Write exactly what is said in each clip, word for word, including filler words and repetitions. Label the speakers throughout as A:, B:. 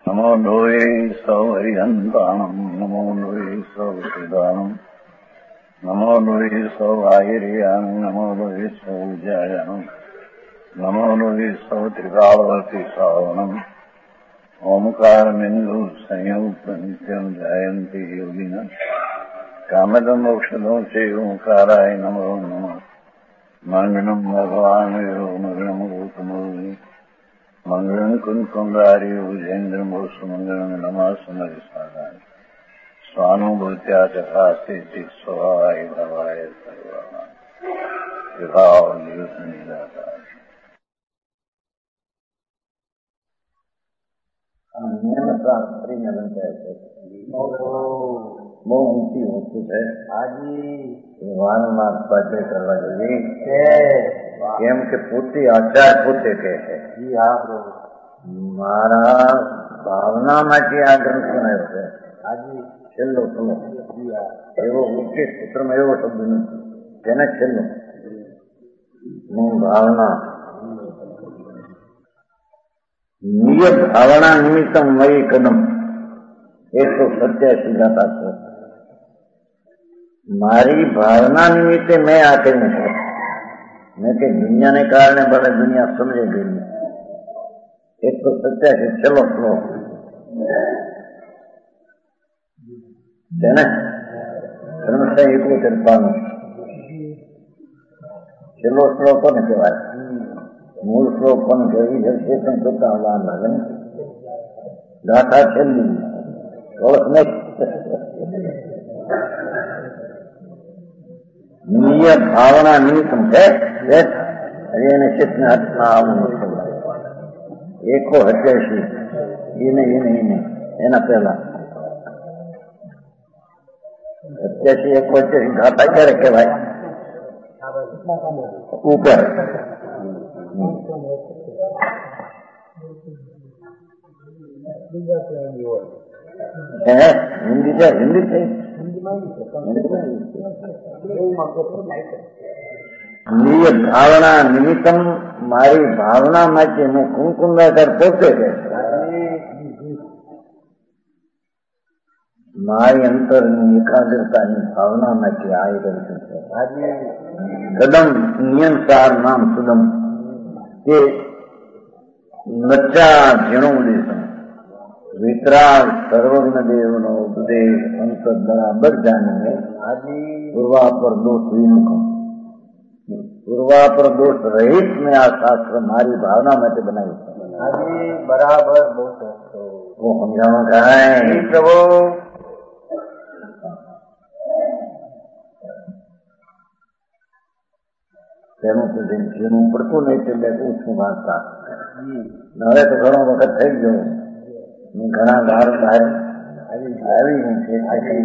A: नमो लोये सौहरिहन्ताणम् नमो लोये सौहृदानम् नमो लोये सौभागिर्यानम् नमो लोये सौजायानम् नमो लोये सौत्रिकालवती सावनम् ओमकारमिन्दु संयुक्त नित्यम् जायन्ति योगिनः कामदम् मोक्षदम् च ओंकाराय नमो नमः मङ्गलम् भगवान् यो मङ्गलम् गौतमोनि मंगलम कुंकुंदारी उजेन्द्र मोसुमंगलम नमा समरिसानाय स्वानुभूत्या चकास्ते स्वभावाय भवाय सर्वाना विभाव नियुक्त निराकार नियमशास्त्री नियम कहते બહુ ઊંચી વસ્તુ છે. હાજી વારંવાર સ્વાધ્યાય કરવા જોઈએ કેમ કે પોતે આચાર પોતે કહે છે મારા ભાવનામાંથી આ ગ્રંથ બનાવ્યો છે. હાજી છેલ્લો સમય એવો મુખ્ય સૂત્રમાં એવો શબ્દ નથી તેને છેલ્લો હું ભાવના નિયત ભાવના નિમિત્તમ મયી કદમ એક સો સત્યાસી ગાતા છે. મારી ભાવના નિમિત્તે મેં આ કર્યું છે. મેં કે દુનિયાને કારણે ભલે દુનિયા સમજે ગઈ એક સો સત્યાસી છેલ્લો શ્લોક છે ને ત્રણસો એકોતેર પાનું છેલ્લો શ્લોક કોને કહેવાય? મૂળ શ્લોક કોને કહેવાય? ચેતન જોતા વાર લાગે ને ગાથા છેલ્લી ઓળખ નહીં. નિયત ભાવના નિમિત્તમ છે એને ચેતના હાથમાં આવવાનું એકો હત્યાસી એને એને એને એના પહેલા હત્યાસી એકો હત્યાસી ગાતા ક્યારે કહેવાય? ઉપર हिंदी से हिंदी से નિયત ભાવના નિમિત્તમ મારી ભાવના માટે હું કુંકુંદાકર પોતે છે. મારી અંતરની એકાગ્રતાની ભાવનામાંથી આ રહ્યું છે. કદમ નિયંસાર નામ સુદમ કે નચા ઝીણો ઉદેશ વિતરાગ સર્વજ્ઞ દેવનો ઉપદેશ અંતર બરાબર જાણીને પૂર્વા પર દોષ વિમુખ પૂર્વા પર દોષ રહિત મેં આ શાસ્ત્ર મારી ભાવના માટે બનાવ્યું છે. બરાબર બહુ वो समझाना कहा है प्रभु તેનું તો જેનું પડતું નહીં એટલે ઓછું વાંચતા. હવે તો ઘણો વખત થઈ ગયો ઘણા બહાર બહાર આવી છે.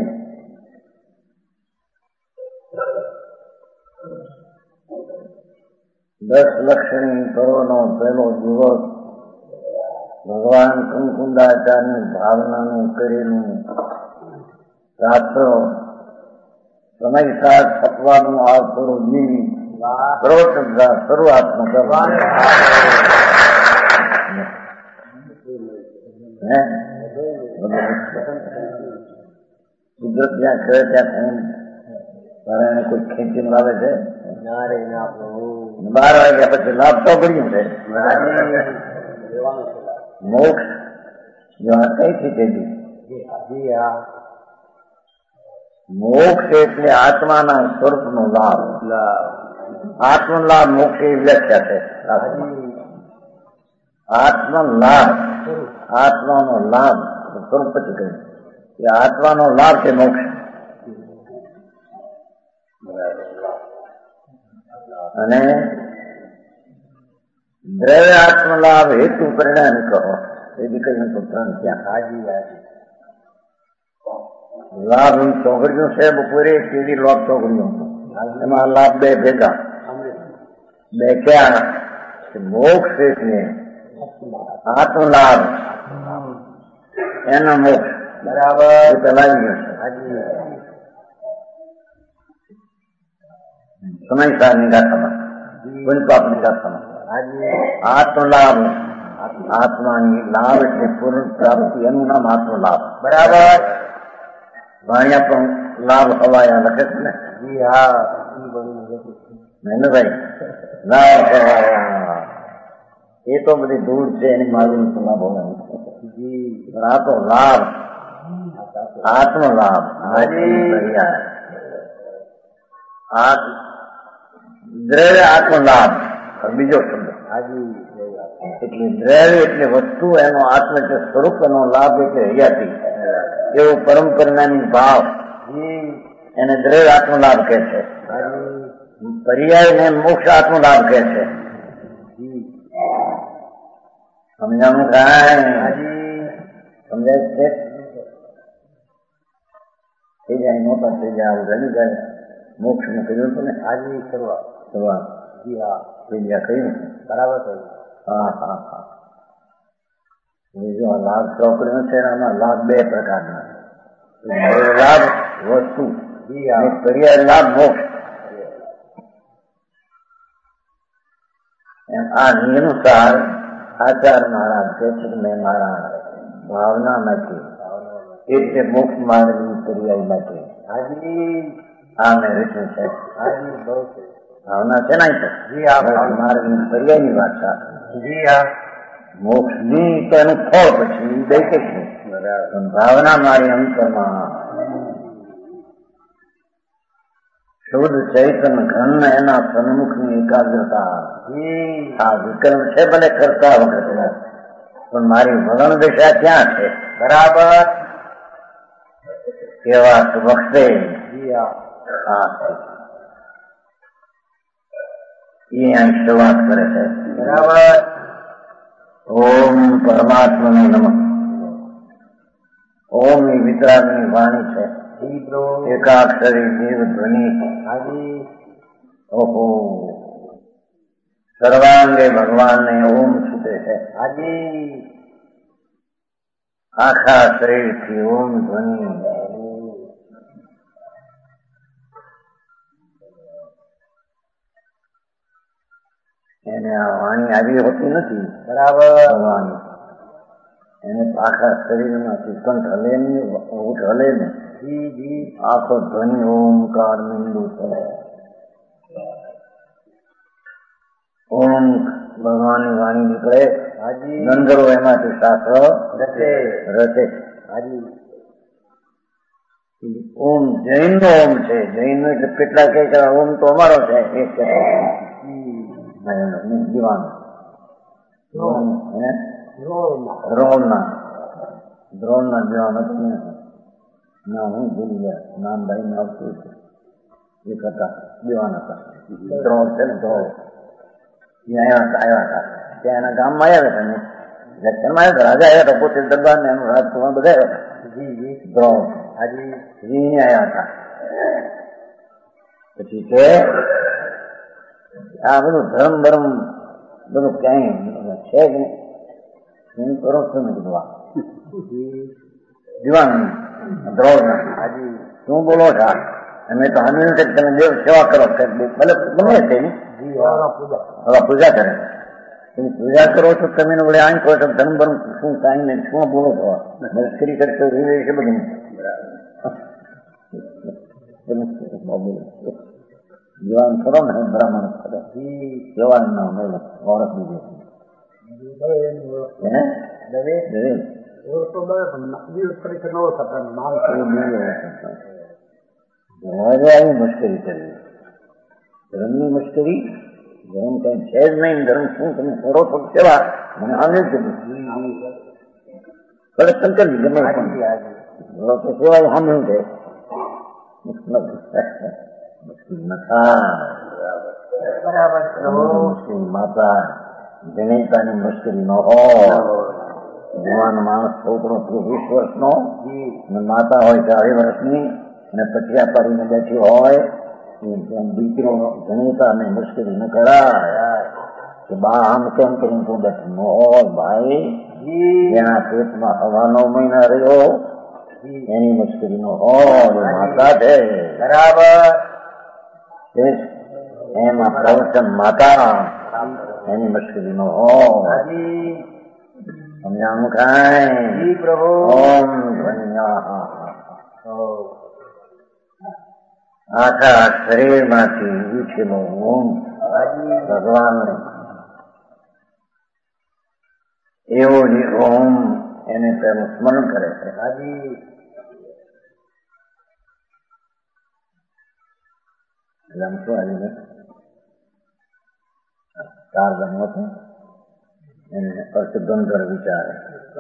A: દસ લક્ષણી કરોનો પહેલો દિવસ ભગવાન કુંકુંદાચાર્યની ભાવનાનું કરેલું રાત્ર સમય સાથ છપવાનું આ થોડું જીવી શરૂઆતમાં કરવાનું કુદરત જ્યાં કરે ત્યાં એને કોઈ ખેંચીને લાવે છે. બાર વાગ્યા પછી લાભ તો પડ્યું છે. મોક્ષ જો આ કઈથી કહીધી મોક્ષ એટલે આત્માના સ્વરૂપનો લાભ. આત્મ લાભ મોક્ષ એ વ્યાખ્યા છે. આત્મ લાભ આત્માનો લાભ સ્વરૂપ પછી કહ્યું કે આત્માનો લાભ છે મોક્ષ. અને દ્રવ્ય આત્મલાભ હેતુ પરિણામ કહો એ બી કહ્યું તો ત્રણ ત્યાં હાજી હાજી લાભ ચોકડીઓ છે બપોરે સીધી લોક ચોકડીઓ એમાં લાભ બે ભેગા બે ક્યાં મોક્ષ એટલે આત્મલાભ એનો મોક્ષ બરાબર પેલા સમયસારની ગાથામાં ગુણપાપની ગાથામાં આત્મલાભ આત્માની લાભ એટલે પૂર્ણ પ્રાપ્તિ, એનું નામ આત્મલાભ. બરાબર. વાણિયા પણ લાભ હવાયા લખે છે ને. જી હા, ભાઈ લાભ હવાયા એ તો બધી ધૂળ છે, એની માલવી તો લાભ હોવાનું. પણ આ તો લાભ, આત્મલાભ. દ્રવ્ય આત્મલાભ બીજો શબ્દ. એટલે દ્રવ્ય એટલે વસ્તુ, એનો આત્મ એટલે સ્વરૂપ, એનો લાભ એટલે હયાતી, એવો પરમ પરિણામી ભાવ, એને દ્રવ્ય આત્મલાભ કહે છે. પર્યાય ને મોક્ષ આત્મલાભ કહે છે. સમજાણું કાંઈ સમજાય છે? થઈ જાય મોટા થઈ જાય, આવું ગણી જાય. મોક્ષ નું કહ્યું હતું ને, હાજી શરૂઆત શરૂઆત જી હા થઈ ગયા કહ્યું. બરાબર કહ્યું. હા હા હા. બીજો લાભ ચોકડીનો છે, આમાં લાભ બે પ્રકારના. લાભ વસ્તુ, પર્યાય લાભ મોક્ષ. એમ આ નિયમસાર આચાર મહારાજ કહે છે કે મેં મારા ભાવના નથી, એટલે મોક્ષ માર્ગની પર્યાય નથી. હા મેં રીતું છે. ભાવના છે ને માર્ગની પર્યાયની વાત છે. મોક્ષ ની તો એનું ફળ પછી દેખે છે. ભાવના મારી અંતરમાં શુદ્ધ ચૈતન ઘન, એના સન્મુખ ની એકાગ્રતા. આ વિકલ્પ છે ભલે કરતા વખતે, પણ મારી વલણ દિશા ક્યાં છે? બરાબર. કેવા વખતે એ અહીં શરૂઆત કરે છે. બરાબર. ઓમ પરમાત્માને નમઃ. ઓમ એ વિતરાગની વાણી છે. એકાક્ષરી દેવ ધ્વનિ. ઓહો, સર્વાંગે ભગવાન ને ઓમ છૂટે છે. આખા શરીર થી ઓમ ધ્વનિ. એને આ વાણી આવી હોતી નથી. બરાબર. ભગવાન એને આખા શરીરમાંથી કંઠ હલે ને, ઊંટ હલે ને, આખો ધ્વનિ ઓમકાર મીંડું છે. ઓમ ભગવાનની વાણી નીકળે, નંદરો એમાંથી શાસ્ત્ર રચે રચે. ઓમ જૈન નો ઓમ છે. જૈન એટલે કેટલા કે ઓમ તો અમારો છે. એક દીવાન દ્રોણ ના દ્રોણ ના દીવાન હતું ના, હું ભૂલી ગયા નામ ભાઈ આવતું હતું. એક હતા દીવાન હતા, દ્રોણ છે ને દ્રોણ. આવ્યા હતા આવ્યા હતા ત્યાં એના ગામમાં આવ્યા હતા ને લક્ષણમાં આવ્યા હતા. રાજા આવ્યા હતા, પોતે દરબાર ને એનું રાજકુમાર બધા આવ્યા હતા. દ્રોણ હાજી જી આવ્યા હતા. પછી કે આ બધું ધર્મ ધર્મ બધું ક્યાંય છે જ નહીં, હું કરો છો ને કીધું. દીવાન દ્રોણ ના હાજી શું બોલો છો? અમે તો હામી તમે દેવ સેવા કરો, ભલે ગમે છે ને હવે પૂજા કરે. તમે પૂજા કરો છો, તમે વડે આમ કહો છો ધર્મ ધર્મ શું કાંઈ નહીં, શું બોલો છો? મસ્કરી કરશો છે બધું. દીવાન કરો ને બ્રાહ્મણ કરો, સેવા ના મળે ઓળખ દીધી. મુશ્કેલી કરવી, ધર્મની મુશ્કેલી. ધર્મ કઈ છે જ નહીં. ધર્મ શું તમે કરો છો સેવા, મને આને જ કીધું ભલે શંકરજી ગમે તો સેવા સાંભળ્યું છે. મુશ્કેલ નથા બરાબર. મુશ્કેલ માતા જણિતાની મુશ્કેલી ન હોય. જુવાન માણસ છોકરો વીસ વર્ષનો અને માતા હોય ચાલીસ વર્ષની અને પટિયા પાડીને બેઠી હોય, દીકરો જણીતા ને મુશ્કેલી ન કરાય કે બા આમ કેમ કરીને તું બેઠી ન હોય. ભાઈ જેના પેટમાં હવા નવ મહિના રહ્યો એની મુશ્કેલી નો હોય, માતા છે. બરાબર. એમાં પ્રવચન માતા એની મુશ્કેલી નો હોય. સમજાણું કાંઈ
B: પ્રભુ
A: ઓમ ધન્યા આખા શરીરમાંથી ઉઠેલો ઓમ ભગવાન એવો જ ઓમ એને તેનું સ્મરણ કરે છે.
B: હાજી
A: એટલે આમ શું આવી ચાર ગણો હતો એને અર્થગંધર વિચારે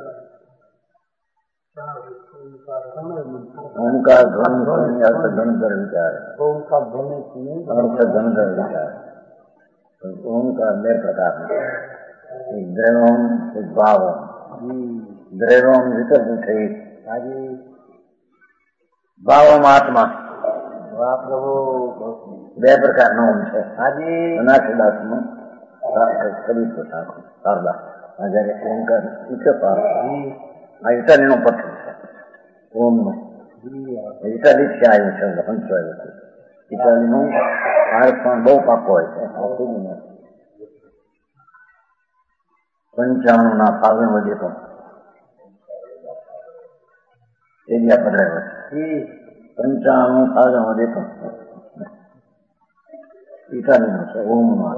A: ઓમકાર ધ્વનિ અર્થગંધર વિચારે
B: ઓમકાર ધ્વનિ
A: અર્થગંધર વિચારે. ઓમકાર બે પ્રકારના એક દ્રવ્યોમ એક ભાવોમ. દ્રવ્યોમ વિકલ્પ થઈ
B: હાજી
A: ભાવોમ આત્મા
B: વાહ પ્રભુ
A: બે પ્રકારનો ઓમ છે.
B: હાજી
A: અનાથદાસમાં કબીર પ્રસાદ શારદા જયારે ઓમકાર ઈચ્છે પાર આ ઇટાલીનો પત્ર છે ઓમનો. ઇટાલી થી આવ્યું છે પંચવાયું ઇટાલીનો ભારત પણ બહુ પાકો હોય છે. પંચાણું ના ફાગણ વધે તો એરિયા પધરાયો છે. પંચાણું ફાગણ વધે તો ઇટાલીનો છે ઓમમાં.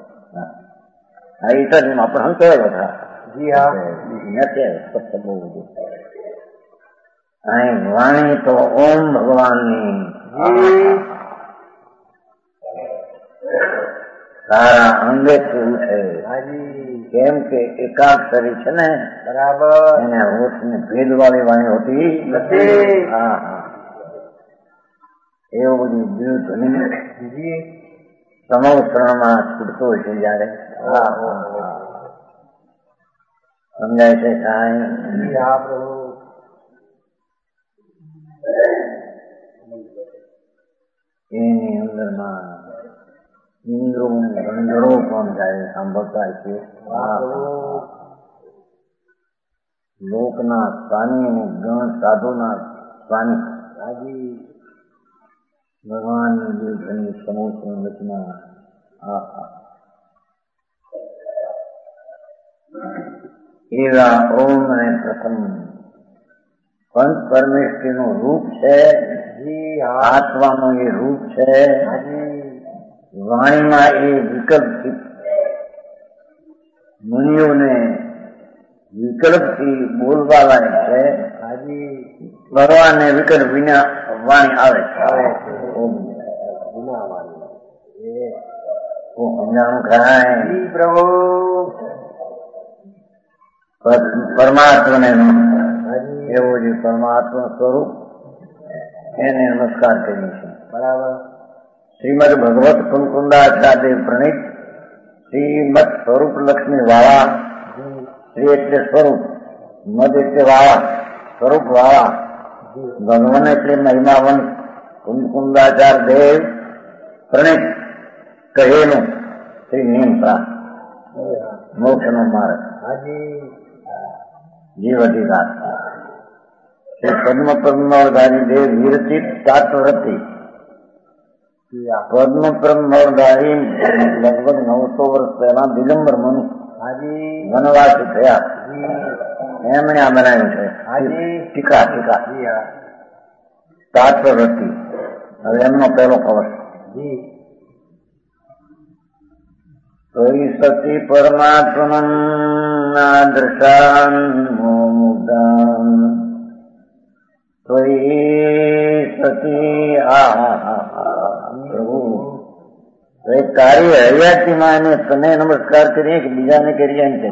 A: આ ઇટાલીમાં પણ હંસાયેલો હતા.
B: જી હા
A: નથી બહુ બધું અહીં વાણી તો ઓમ ભગવાનની સારા અંગે ઉઠે. કેમ કે એકાક્ષરી છે ને
B: બરાબર
A: એને હોઠ ને ભેદ વાળી વાણી હોતી
B: નથી.
A: હા હા એવું બધું બીજું ધ્વનિ સમવસ્ત્રણમાં છૂટતો હોય છે જયારે. હા હા હા સમજાય છે કાંઈ?
B: હા પ્રભુ
A: એની અંદરમાં ઇન્દ્રો ગંધરો પણ જાય સાંભળતા છે. લોકના સ્વામી અને ગણ સાધુના સ્વામી
B: હાજી
A: ભગવાનની દિલની સમૂહ રચના. આ એવા ઓમ અને પ્રથમ પંચ પરમેશ્વરી નું રૂપ છે. આત્માનું એ રૂપ છે. વાણીમાં એ વિકલ્પથી મુનિઓને વિકલ્પથી બોલવા લાયક છે. ભગવાનને વિકલ્પ વિના વાણી આવે છે. સમજાણું કાંઈ?
B: પ્રભુ
A: પરમાત્માને એવું છે. પરમાત્મા સ્વરૂપ એને નમસ્કાર કરીએ છીએ.
B: બરાબર
A: શ્રીમદ ભગવત કુંકુંદાચાર્ય પ્રણીત શ્રીમદ સ્વરૂપ લક્ષ્મી વાળા. શ્રી એટલે સ્વરૂપ, મદ એટલે વાળા, સ્વરૂપ વાળા. ભગવાન એટલે મહિમાવંત કુંકુંદાચાર દેવ પ્રણીત કહેલું શ્રી નિયમ પ્રાપ્ત મોક્ષ નો માર્ગ જીવ અધિકાર. શ્રી પદ્મ પદ્મધારી દેવ વિરચિત તાત્વરતી. પદ્મ પદ્મધારી લગભગ નવસો વર્ષ પહેલા દિગંબર મનુ વનવાસી થયા એમણે આ બનાવ્યું છે. ટીકા ટીકા તાત્વરતી. હવે એમનો પહેલો કવચ સતી પરમાત્મના દર્શાન મુગ્ધાન સતી. આ પ્રભુ તારી હરિયાતીમાં એને તને નમસ્કાર કરીએ કે બીજાને કરીએ એમ કે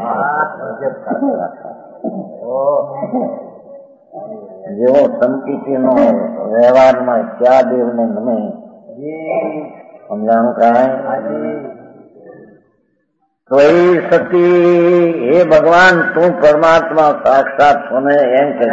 A: જેવો સંકીર્તિનો વ્યવહારમાં ક્યાં દેવને ગમે. સમજાણું કાંઈ? ત્વયી સતી હે ભગવાન તું પરમાત્મા સાક્ષાત સોને એમ કે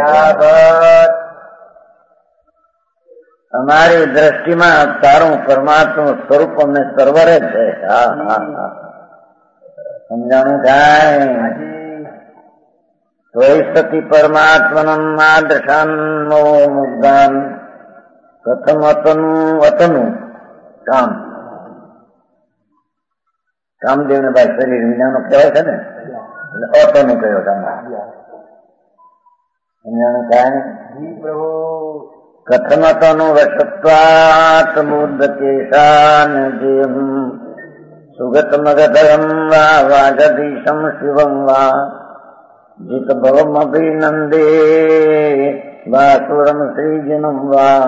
A: અમારી દ્રષ્ટિમાં તારું પરમાત્મા સ્વરૂપ અમને સર્વરે છે. હા હા હા સમજાણું કાંઈ? ત્વયી સતી પરમાત્મનમ આદર્શાન્નો મુગ્ધાન કથમ અતનું અતનું કામ. કામદેવ ને ભાઈ શરીર વિનાનો કહેવાય છે ને, એટલે અતો નું કયો કામ વિનાનું કાંઈ
B: જી પ્રભુ
A: કથમતનું વસત્વાત મુદકેશાન જેમ સુગત મગધરમ વા વાજદીશમ શિવમ વા જીત ભવમ અભિનંદે વાસુરમ શ્રીજનમ વા.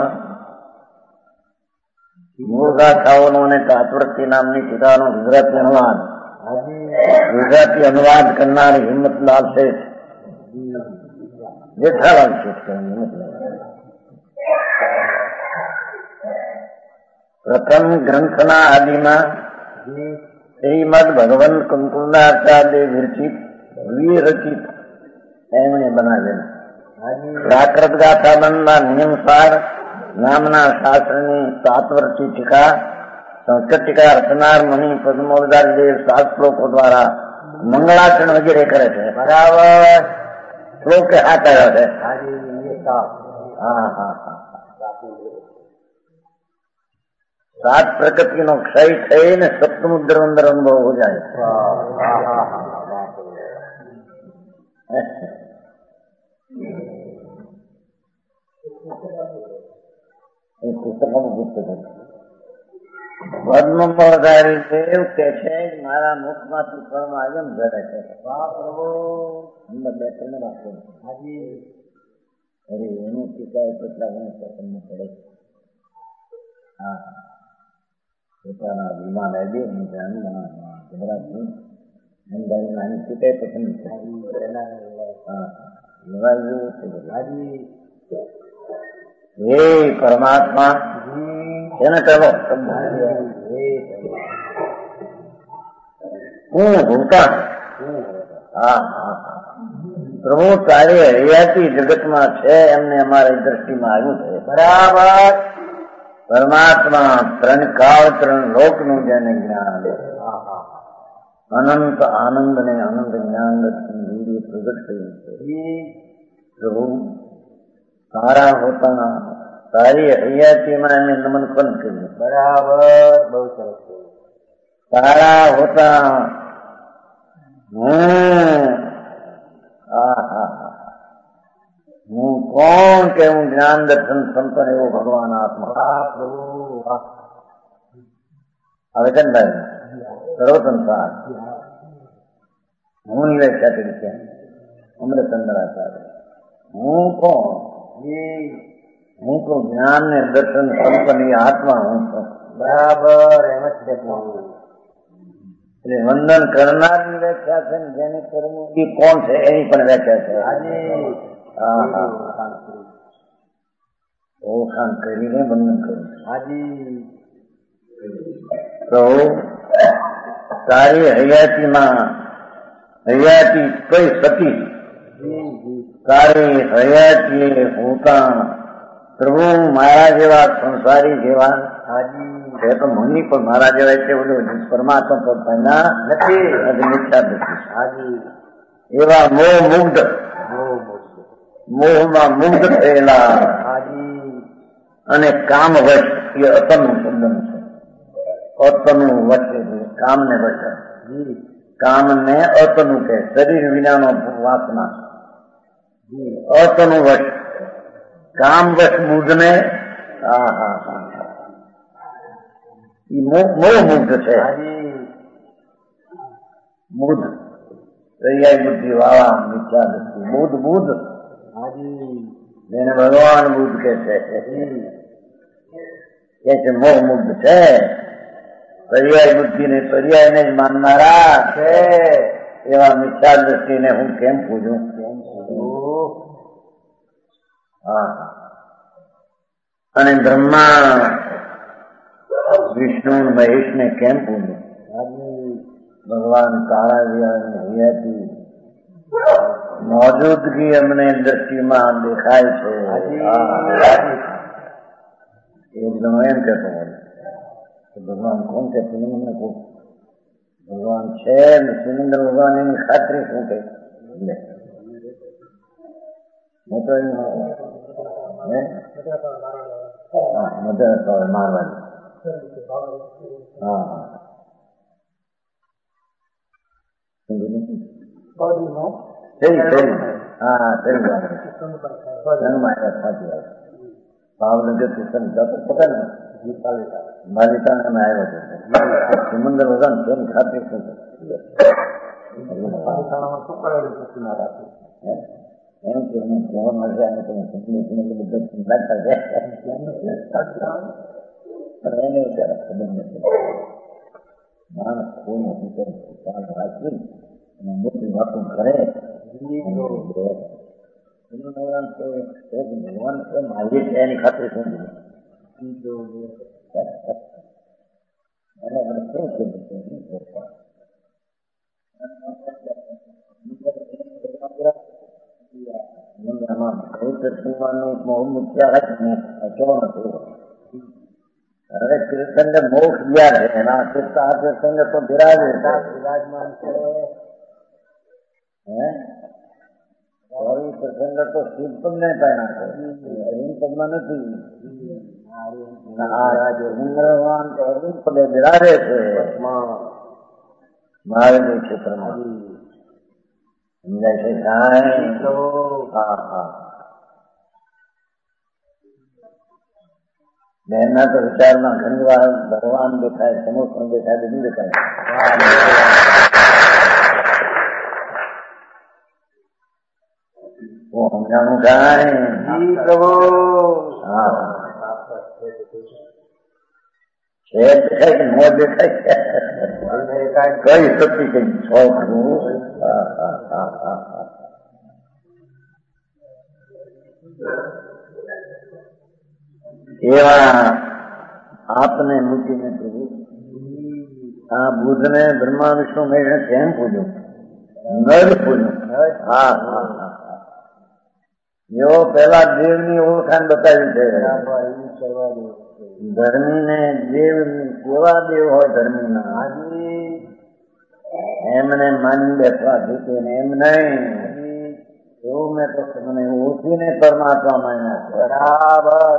A: મૂળ ગાથાઓનો અને તાત્વર્તી નામની ટીકાનો ગુજરાતી અનુવાદ ગુજરાતી અનુવાદ કરનાર હિંમતલાલ શેઠ, જેઠાલાલ શેઠ હિંમતલાલ. પ્રથમ ગ્રંથના આદિમાં શ્રીમદ ભગવન કુંકુંદાચાર્ય વિરચિત વિરચિત એમણે બનાવેલ પ્રાકૃત ગાથા બંધના નિયમસાર નામના શાસ્ત્રની તાત્વર્તી ટીકા સંસ્કૃત ટીકા રચનાર મણિ પદ્મોદાર દેવ સાત શ્લોકો દ્વારા મંગળાચરણ વગેરે કરે છે. બરાબર શ્લોક હાથ આવ્યો છે. હા હા હા સાત પ્રકૃતિ નો ક્ષય થઈને સપ્તમુદ્ર અંદર અનુભવ હો જાય. પદ્મોદારી દેવ કે છે મારા મુખમાંથી પરમાયમ ધરે છે. અંદર બે તમને રાખો. અરે એનું ટીકા કેટલા ગણું તમને પડે. હા પોતાના વિમાન આવી ગુજરાતની અંદાજી નાની ટીકાઈ પસંદ છે. હે પરમાત્મા એને કહો હું ભૂતા. હા હા પ્રભુ તારી હરિયાતી જગતમાં છે એમને અમારી દ્રષ્ટિમાં આવ્યું છે. બરાબર પરમાત્મા ત્રણ કાળ ત્રણ લોક નું જેને જ્ઞાન અનંત આનંદ ને અનંત જ્ઞાન દર્શન પ્રગટ થયું છે. પ્રભુ તારા હોતા તારી હૈયાતીમાં એમને નમન પણ કર્યું. બરાબર બહુ સરસ. તારા હોતા હું હા હા હું કોણ કે હું જ્ઞાન દર્શન સંપન્ન એવો ભગવાન આત્મા. પ્રભુ હવે કંદાય સર્વ સંસાર હું વ્યાખ્યા કરી છે અમૃતચંદ્રાચાર્ય. હું કોણ? હું તો જ્ઞાન ને દર્શન સંપન્ન આત્મા હું છું. બરાબર એમ જ છે. એટલે વંદન કરનાર ની વ્યાખ્યા છે ને જેને કરવું એ કોણ છે એની પણ વ્યાખ્યા છે. હા હા ઓળખાણ કરીને વંદન કર્યું. હાજી તો તારી હયાતીમાં હયાતી કઈ સતી તારી હયાતી હોતા પ્રભુ મારા જેવા સંસારી જેવા હાજી તો મની પણ મારા જેવા છે બધું પરમાત્મા પોતાના નથી મિથ્યા નથી. હાજી એવા મોહ મુગ્ધ મોહમાં મુગ્ધ થયેલા હાજી અને કામ વશ એ અતનું શબ્દ છે. અતનું વચ્ચે કામ ને વચ્ચે કામ ને અતનું કે શરીર વિનાનો વાસના અતનું વશ કામ વશ બુદ્ધ ને હા હા હા મોહ મુગ્ધ છે. બુદ્ધ દરિયાઈ બુદ્ધિ વાળા મિથ્યા દૃષ્ટિ બુદ્ધ બુદ્ધ જેને ભગવાન બુદ્ધ કે છે કે છે મોહ મુગ્ધ છે. પર્યાય બુદ્ધિ ને પર્યાય ને જ માનનારા છે એવા મિથ્યા દ્રષ્ટિને હું કેમ પૂજું? હા અને બ્રહ્મા વિષ્ણુ મહેશ ને કેમ પૂજું? ભગવાન તારા હૈયાથી મોજૂદગી અમને દ્રષ્ટિમાં દેખાય છે. એકદમ એમ કેતો હોય ભગવાન કોણ કે ભગવાન છે ને સુરેન્દ્ર ભગવાન એની ખાતરી શું કે મધર મારવાની. હા હા ભાવનગર કિશન જતો પતા ને માલિકા અમે આવ્યો હતો સિમંદર વગર તેમ ખાતરી શું એમ કે જવા મળશે અને તમે સંપૂર્ણ બધા લાગતા છે એને વિચાર ખબર નથી માણસ કોઈ નથી કરે રાખી અને મોટી વાતો કરે ભગવાન મારી છે એની ખાતરી શું અને શું હવે કીર્તન ને મોક્ષ ગયા છે એના આ કીર્તન તો બિરાજે વિરાજમાન છે હે પ્રસંગ તો શિવ પદ ને પાયા છે અરવિંદ પદમાં નથી ભગવાન તો અરવિંદ પદે બિરાજે છે મહારાજ ક્ષેત્રમાં સમજાય છે હા હા બહેનના તો વિચારમાં ઘણી વાર ભગવાન દેખાય સમોસણ દેખાય બધું દેખાય સમજાણું કાંઈ પ્રભુ હા છે દેખાય કે ન દેખાય કઈ શક્તિ કઈ છોકરું હા હા હા હા હા એવા આપને મૂકીને પ્રભુ આ બુદ્ધને બ્રહ્મા વિષ્ણુ મેળને કેમ પૂજ્યો નર પૂજ્યો હા હા હા એવો પેલા દેવની ઓળખાણ બતાવી છે ધર્મીને દેવ કેવા દેવ હોય ધર્મીના એમને માની બેઠવા જોતે એમ નહીં એવું મેં તો મને ઓળખીને પરમાત્મા માન્યા બરાબર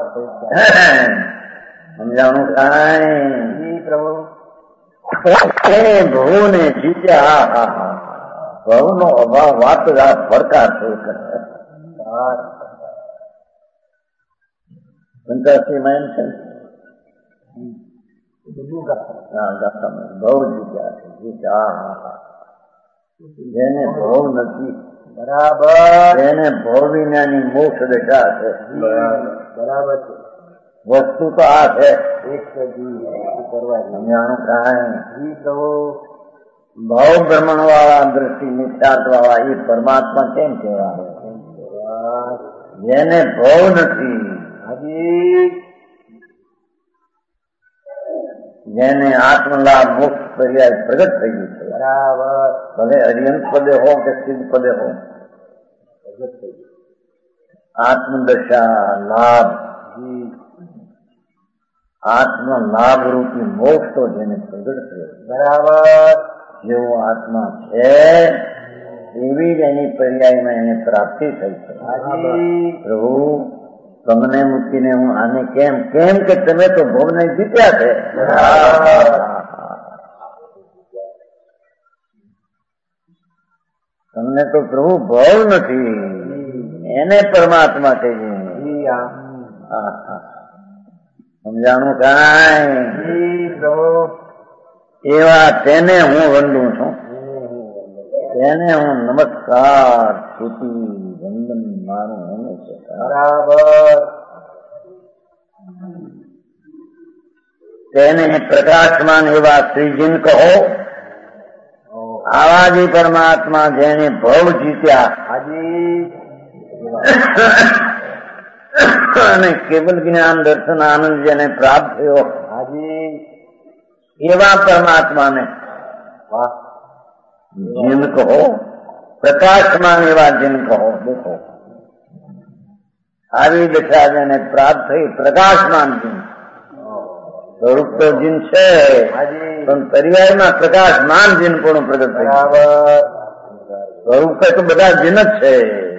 A: સમજાણું કાંઈ પ્રભુ ભવ ને જીત્યા હા હા ભવ નો અભાવ વાત પડકાર પંચાસી માઇન છે હા ગાથામાં ભવ જીત્યા છે જીત્યા હા હા જેને ભવ નથી બરાબર એને ભવ વિનાની મોક્ષ દેખા છે બરાબર છે વસ્તુ તો આ છે એક કરવા સમજાણું કાંઈ ભાવ બ્રહ્મણ વાળા દ્રષ્ટિ નિષ્ઠાર્થ વાળા એ પરમાત્મા કેમ કહેવાય જેને ભવ નથી હજી જેને આત્મલાભ મોક્ષ પર્યાય પ્રગટ થઈ ગયું છે બરાબર ભલે અરિયંત પદે હો કે સિદ્ધ પદે હો પ્રગટ થઈ ગયું આત્મદશા લાભ આત્મ લાભ રૂપી મોક્ષ તો જેને પ્રગટ થયો બરાબર જેવો આત્મા છે એવી જ એની પર્યાયમાં એને પ્રાપ્તિ થઈ છે પ્રભુ તમને મૂકીને હું આને કેમ કેમ કે તમે તો ભોગને જીત્યા છે તમને તો પ્રભુ ભવ નથી એને પરમાત્મા કહીએ સમજાણું કાંઈ એવા તેને હું વંદું છું તેને હું નમસ્કાર સ્તુતિ વંદન મારું એને છે બરાબર તેને પ્રકાશમાન એવા શ્રીજીન કહો આવા જ પરમાત્મા જેને ભવ જીત્યા અને કેવલ જ્ઞાન દર્શન આનંદ જેને પ્રાપ્ત થયો હાજી એવા પરમાત્માને જીન કહો પ્રકાશમાન એવા જીન કહો દેખો આવી દશા જેને પ્રાપ્ત થઈ પ્રકાશમાન જીન સ્વરૂપ તો જીન છે પણ પર્યાયમાં પ્રકાશમાન જીન પણ પ્રગટ થયું સ્વરૂપ તો બધા જીન જ છે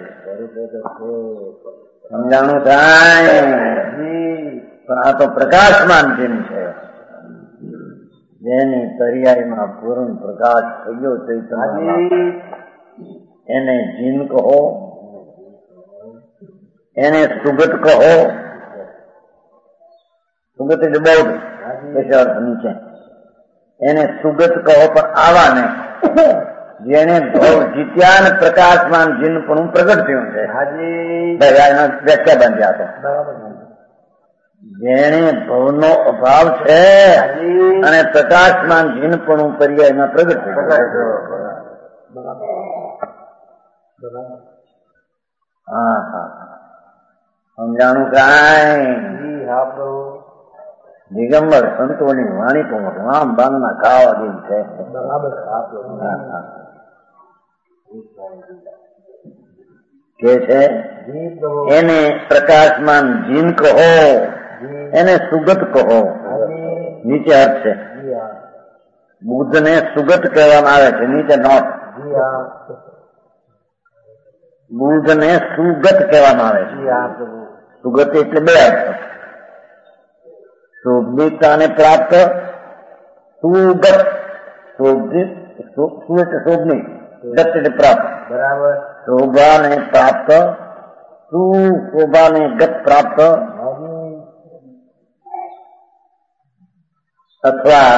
A: સમજાણું થાય પણ આ તો પ્રકાશમાન જીન છે જેની પર્યાયમાં પૂર્ણ પ્રકાશ થયો ચૈતન્ય એને જીન કહો, એને સુગત કહો. સુગત એટલે બૌદ્ધ એ અર્થ નીચે એને સુગત કહો. પણ આવા ને જેને ભવ જીત્યા ને પ્રકાશમાન જીન પણ પ્રગટ થયું છે. એના વ્યાખ્યા બાંધ્યા તો જેને ભવનો અભાવ છે અને પ્રકાશમાન જીન પણ પર્યાયમાં પ્રગટ થયું. હા હા સમજાણું કાંઈ? દિગંબર સંતોની વાણી પણ રામ બાંગના ખાવા જેવી છે. કે છે એને પ્રકાશમાન જીન કહો, એને સુગત કહો. નીચે અર્થ છે બુદ્ધ ને સુગત કહેવામાં આવે છે. નીચે નોટ બુદ્ધ ને સુગત કહેવામાં આવે છે. સુગત એટલે બે અર્થ. શોભનિકતાને પ્રાપ્ત સુગત. શોભનિક સુ એટલે શોભનિક, ગત એટલે પ્રાપ્ત. બરાબર. શોભાને પ્રાપ્ત સુ શોભાને ગત પ્રાપ્ત અથવા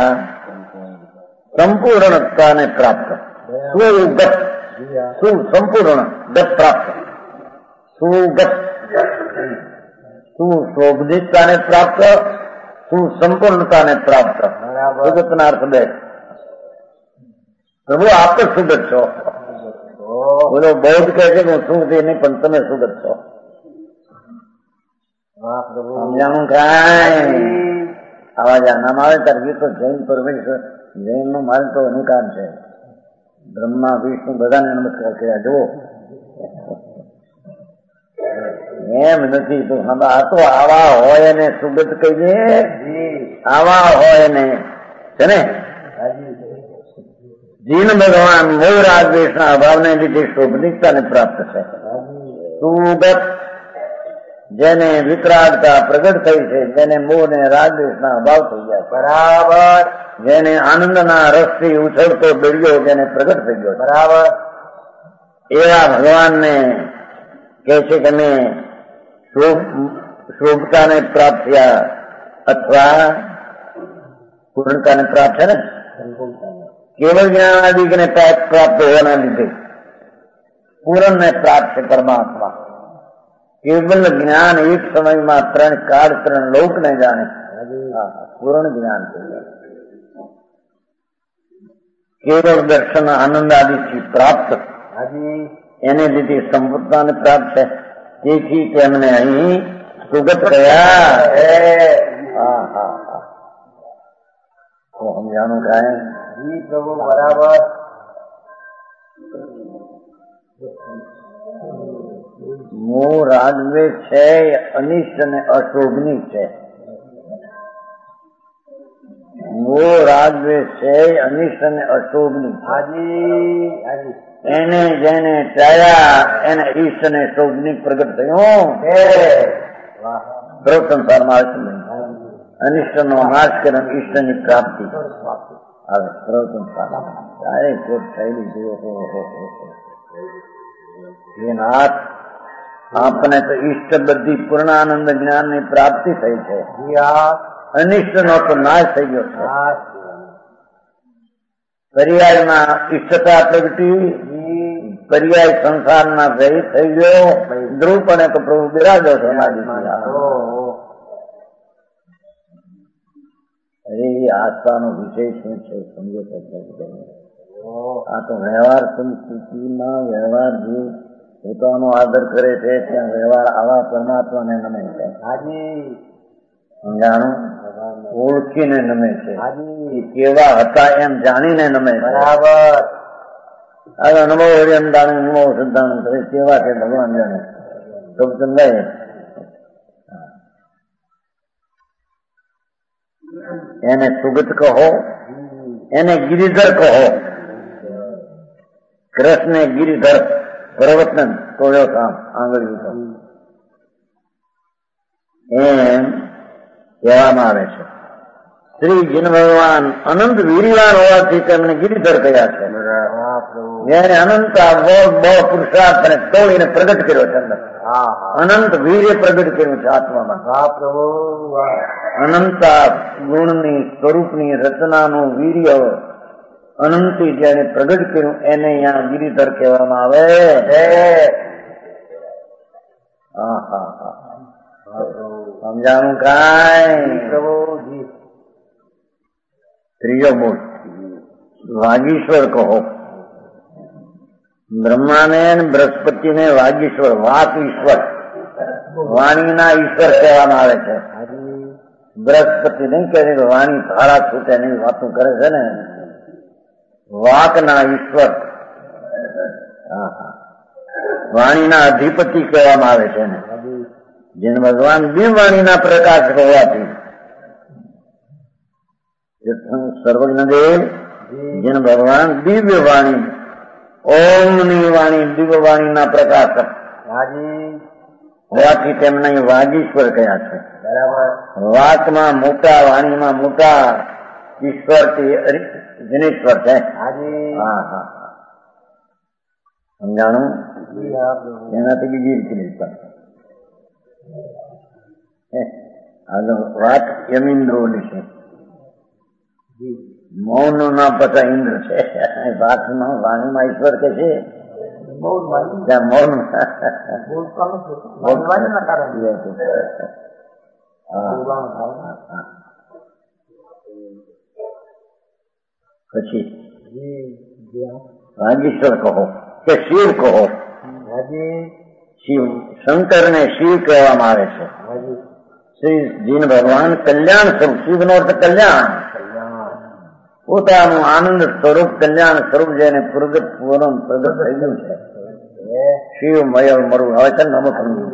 A: સંપૂર્ણતાને પ્રાપ્ત. સુગત સુ સંપૂર્ણ ગત પ્રાપ્ત સુગત. સુશોભનિકતાને પ્રાપ્ત સુસંપૂર્ણતાને પ્રાપ્ત. સુગતના અર્થ બે. પ્રભુ આપ તો સુગત છો. બોલો બૌદ્ધ કહે છે કે હું સુગત નહીં પણ તમે સુગત છો. સમજાણું કાંઈ? આવા જ નામ આવે ત્યારે તો જૈન પરમેશ્વર જૈન નું મારે તો અનુકામ છે. બ્રહ્મા વિષ્ણુ બધાને નમસ્કાર કર્યા. જુઓ એમ નથી તો આ તો આવા હોય ને સુગત કહીએ. આવા હોય ને છે ને જીન ભગવાન મોહ રાગ દ્વેષના અભાવને લીધે શોભનિકતાને પ્રાપ્ત છે. સુગત જેને વિતરાગતા પ્રગટ થઈ છે, જેને મોહ ને રાગ દ્વેષના અભાવ થઈ ગયા. બરાબર. જેને આનંદના રસથી ઉછળતો દરિયો જેને પ્રગટ થઈ ગયો. બરાબર. એવા ભગવાનને કહે છે કે અમે શોભતાને પ્રાપ્ત થયા અથવા પૂર્ણતાને પ્રાપ્ત છે ને કેવળ જ્ઞાન આદિને પ્રાપ્ત હોવાના લીધે પૂર્ણ ને પ્રાપ્ત છે પરમાત્મા. કેવલ જ્ઞાન એક સમયમાં ત્રણ કાળ ત્રણ લોક ને જાણે. પૂર્ણ જ્ઞાન કેવળ દર્શન આનંદ આદિથી પ્રાપ્ત એને લીધે સંપૂર્ણતાને પ્રાપ્ત છે. તેથી તેમને અહીં સુગત કયા. હા હા હા સમજાણું કાંઈ? જી પ્રભુ બરાબર. મોહ રાગદ્વેષ છે અનિષ્ટ અને અશોભનિક છે. મોહ રાગદ્વેષ છે અનિષ્ટ અને અશોભનિક. હાજી હાજી. એને જેને ચાયા એને ઈષ્ટ ને શોભનિક પ્રગટ થયું. સર્વ સંસારમાં આવે છે અનિષ્ટ નો નાશ કરે ઈષ્ટ ની પ્રાપ્તિ આવે. સર્વ સંસારમાં ચારે કોટ થયેલી જુઓ નાથ આપને તો ઈષ્ટ બધી પૂર્ણ આનંદ જ્ઞાન ની પ્રાપ્તિ થઈ છે. અનિષ્ટ નો તો નાશ થઈ ગયો છે. પર્યાયમાં ઈષ્ટતા પ્રગટી, પર્યાય સંસારના રહિત થઈ ગયો. ધ્રુવપણે તો પ્રભુ બિરાજો છો. અરે આસ્થાનો વિષય શું છે સમજો. આ તો વ્યવહાર સંસ્કૃતિમાં વ્યવહાર જે પોતાનો આદર કરે છે ત્યાં વ્યવહાર આવા પરમાત્માને નમે છે. સમજાણું? ઓળખીને નમે છે. કેવા હતા એમ જાણીને નમે છે. બરાબર. હવે અનુભવ એમ જાણે અનુભવ સંતાન કરે કેવા છે ભગવાન જાણે. તો સમજાય. એને સુગત કહો, એને ગિરિધર કહો. કૃષ્ણ ગિરિધર પર્વતને તોડ્યો કામ આંગળીઓ એમ કહેવામાં આવે છે. શ્રી જીન ભગવાન અનંત વીર્યવાન હોવાથી તેમને ગિરિધર કહ્યા છે. એને અનંત બહુ બહુ પુરુષાર્થ અને તોડીને પ્રગટ કર્યો છે અંદર. અનંત વીર્ય પ્રગટ કર્યું છે આત્મામાં. અનંત ગુણની સ્વરૂપની રચનાનું વીર્ય અનંતી જેને પ્રગટ કર્યું એને અહીંયા ગિરિધર કહેવામાં આવે. હા હા હા સમજાણું કાંઈ? ત્રીજો બોલ વાગીશ્વર કહો. બ્રહ્માને બૃહસ્પતિને વાગીશ્વર વાત ઈશ્વર વાણીના ઈશ્વર કહેવામાં આવે છે. બૃહસ્પતિ નહીં કહે વાણી ધારા છૂટે નહીં વાતું કરે છે ને, વાકના ઈશ્વર વાણીના અધિપતિ કહેવામાં આવે છે ને. જેને ભગવાન દિવ્યવાણીના પ્રકાશ હોવાથી સર્વજ્ઞ દેવ જેને ભગવાન દિવ્ય વાણી ઓમની વાણી દિવ્ય વાણીના પ્રકાશક હોવાથી તેમને વાગીશ્વર કયા છે. વાકમાં મોટા વાણીમાં મોટા ઈશ્વર જનેશ્વર છે. હા હા સમજાણું? એનાથી બીજી રીતે નહીં વાત યમીન્દ્રોની છે. મૌન ના પતા ઇન્દ્ર છે. વાતમાં વાણીમાં ઈશ્વર કે છે. મૌન પછી વાગીશ્વર કહો કે શિવ કહો. શિવ શંકર ને શિવ કહેવામાં આવે છે. શ્રી જીન ભગવાન કલ્યાણ સ્વરૂપ. શિવ નો અર્થ કલ્યાણ. પોતાનું આનંદ સ્વરૂપ કલ્યાણ સ્વરૂપ જેને પ્રગટ પૂર્ણ પ્રગટ થઈ ગયું છે. શિવ મય મરું આવે છે. નમો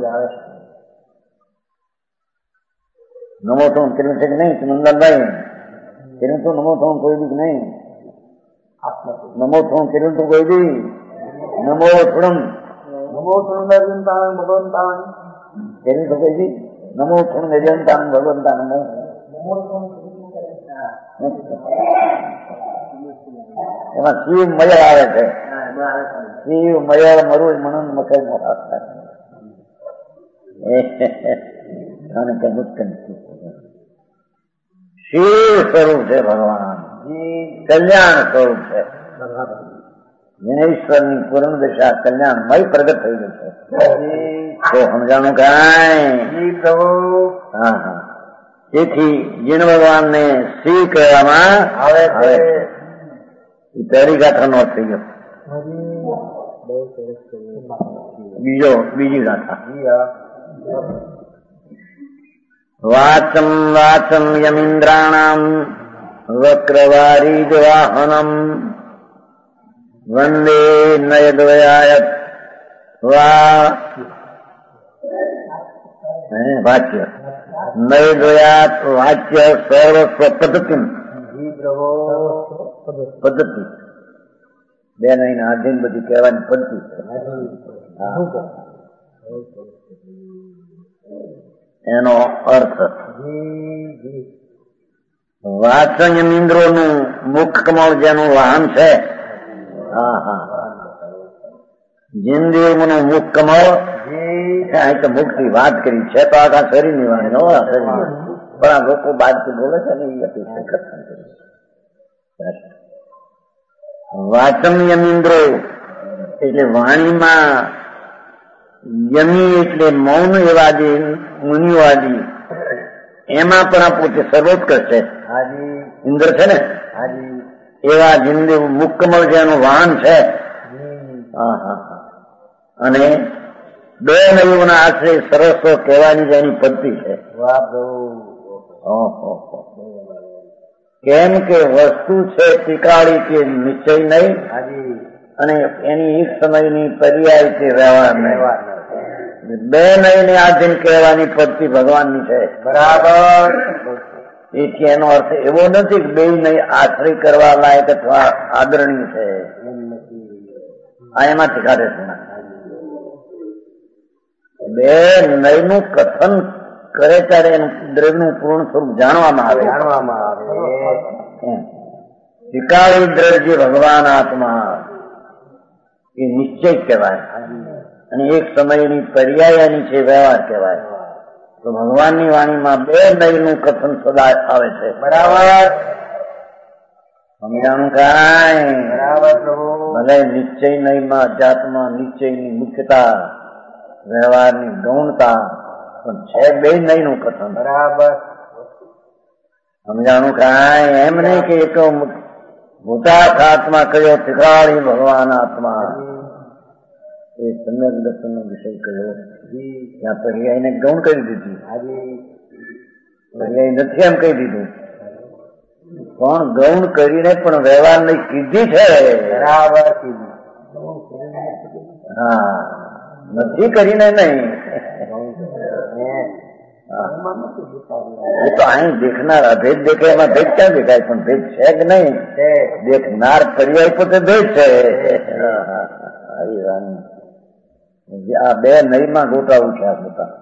A: નમો તો કર્યું છે કે નહીં ચંદનભાઈ? કર્યું તો નમો તો કોઈ બી નહીં. નમો તો કર્યું તો કોઈ બી નમો થોડમ નમો થોડું ભગવંતા કર્યું તો કોઈ બી નમો થોડું નિરંતાન ભગવંતા નમો. એમાં શિવ મય આવે છે. શિવ મય મરું મનન મકર શિવ સ્વરૂપ છે ભગવાન. કલ્યાણ સ્વરૂપ છે. વિનેશ્વરની પૂર્ણ દશા કલ્યાણમય પ્રગટ થઈ ગયું છે. તો સમજાણું કાંઈ? હા હા તેથી જીન ભગવાન ને શ્રી કહેવામાં આવે છે. એ પહેલી ગાથાનો અર્થ થઈ ગયો. બીજો બીજી ગાથા વાચમ વાચમ યમીન્દ્રાણામ વક્રવારી વાહનમ વંદે નયદ્વયાયત વા વાચ્ય નયદ્વયાત વાચ્ય સર્વસ્વ પદ્ધતિ પદ્ધતિ બે નહીં આધીન બધી કહેવાની પદ્ધતિ એનો અર્થ વાચન ઇન્દ્રો નું મુખ કમળ જેનું વાહન છે. હા હા જિંદગી નું મુખ કમળ તો મુખ થી વાત કરી છે તો આખા શરીર ની વાણી નો પણ આ લોકો બાદથી બોલે છે ને એ અપેક્ષા વાચમ યમીન્દ્રો એટલે વાણીમાં યમી એટલે મૌન એવાદી મુનિવાદી એમાં પણ આ પોતે સર્વોત્કૃષ્ટ છે. ઇન્દ્ર છે ને એવા જિંદગી મુક્કમળ જેનું વાહન છે. અને બે નવીઓના આશ્રય સરસ્વ કહેવાની જેની પદ્ધતિ છે. કેમ કે વસ્તુ છે ટીકાળી કે નિશ્ચય નહીં અને એની એક સમયની પર્યાય કે વ્યવહાર નહીં. બે નયને આધીન કહેવાની પદ્ધતિ ભગવાનની છે. બરાબર. એથી એનો અર્થ એવો નથી કે બે નય આશ્રય કરવા લાયક અથવા આદરણીય છે. આ એમાંથી કાઢે છે. બે નયનું કથન કરે ત્યારે એનું દ્રવ્યનું પૂર્ણ સ્વરૂપ જાણવામાં આવે
B: જાણવામાં આવે
A: વિકાળી દ્રવ્ય ભગવાન આત્મા એ નિશ્ચય કહેવાય અને એક સમયની પર્યાયની છે વ્યવહાર કહેવાય. તો ભગવાનની વાણીમાં બે નયનું કથન સદા આવે છે.
B: બરાબર
A: સમજાણું કાંઈ
B: બરાબર પ્રભુ
A: ભલે નિશ્ચય નયમાં અધ્યાત્મમાં નિશ્ચયની મુખ્યતા વ્યવહારની ગૌણતા પણ છે બે નયનું કથન.
B: બરાબર
A: સમજાણું કાંઈ એમ નહીં કે એક ભૂતાર્થ આત્મા કયો ત્રિકાળી ભગવાન આત્મા એ સમ્યક દર્શનનો વિષય કયો ત્યાં પર્યાયને ગૌણ કરી દીધી. પર્યાય નથી એમ કહી દીધું પણ ગૌણ કરીને પણ વ્યવહાર ની સિદ્ધિ છે.
B: બરાબર
A: હા નથી કરીને નહીં એ તો અહીં દેખનાર ભેદ દેખે એમાં ભેદ ક્યાં દેખાય પણ ભેદ છે કે નહીં દેખનાર પર્યાય પોતે ભેદ છે. આ બે નયમાં ગોટા ઉઠ્યા હતા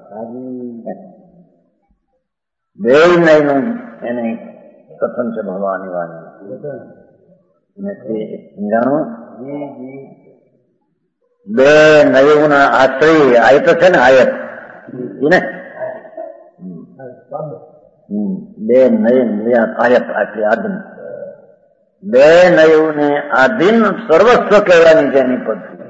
A: બે નયનું એને કથન છે ભગવાનની વાણી જાણવું બે નયના આશ્રય આયત છે ને આયત ને બે નય આયત આટલી આધીન બે નયને આધીન સર્વસ્વ કહેવાની જેની પદ્ધતિ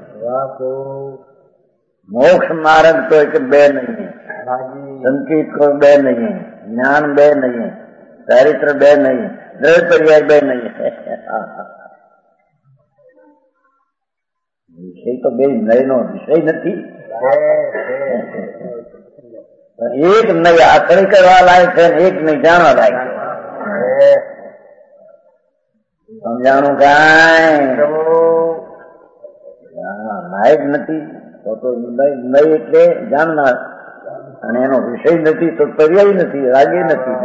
A: મોક્ષ માર્ગ તો કે બે નહીં સંકેત બે નહીં જ્ઞાન બે નહીં ચારિત્ર બે નહીં દ્રવ્ય પર્યાય બે નહીં વિષય તો બે નયનો વિષય નથી. એક નય આશ્રય કરવા લાયક છે એક નય જાણવા લાયક છે. સમજાણું કાંઈ લાયક નથી તો તો નય એટલે જાણનાર અને એનો વિષય નથી તો પર્યાય નથી રાગે નથી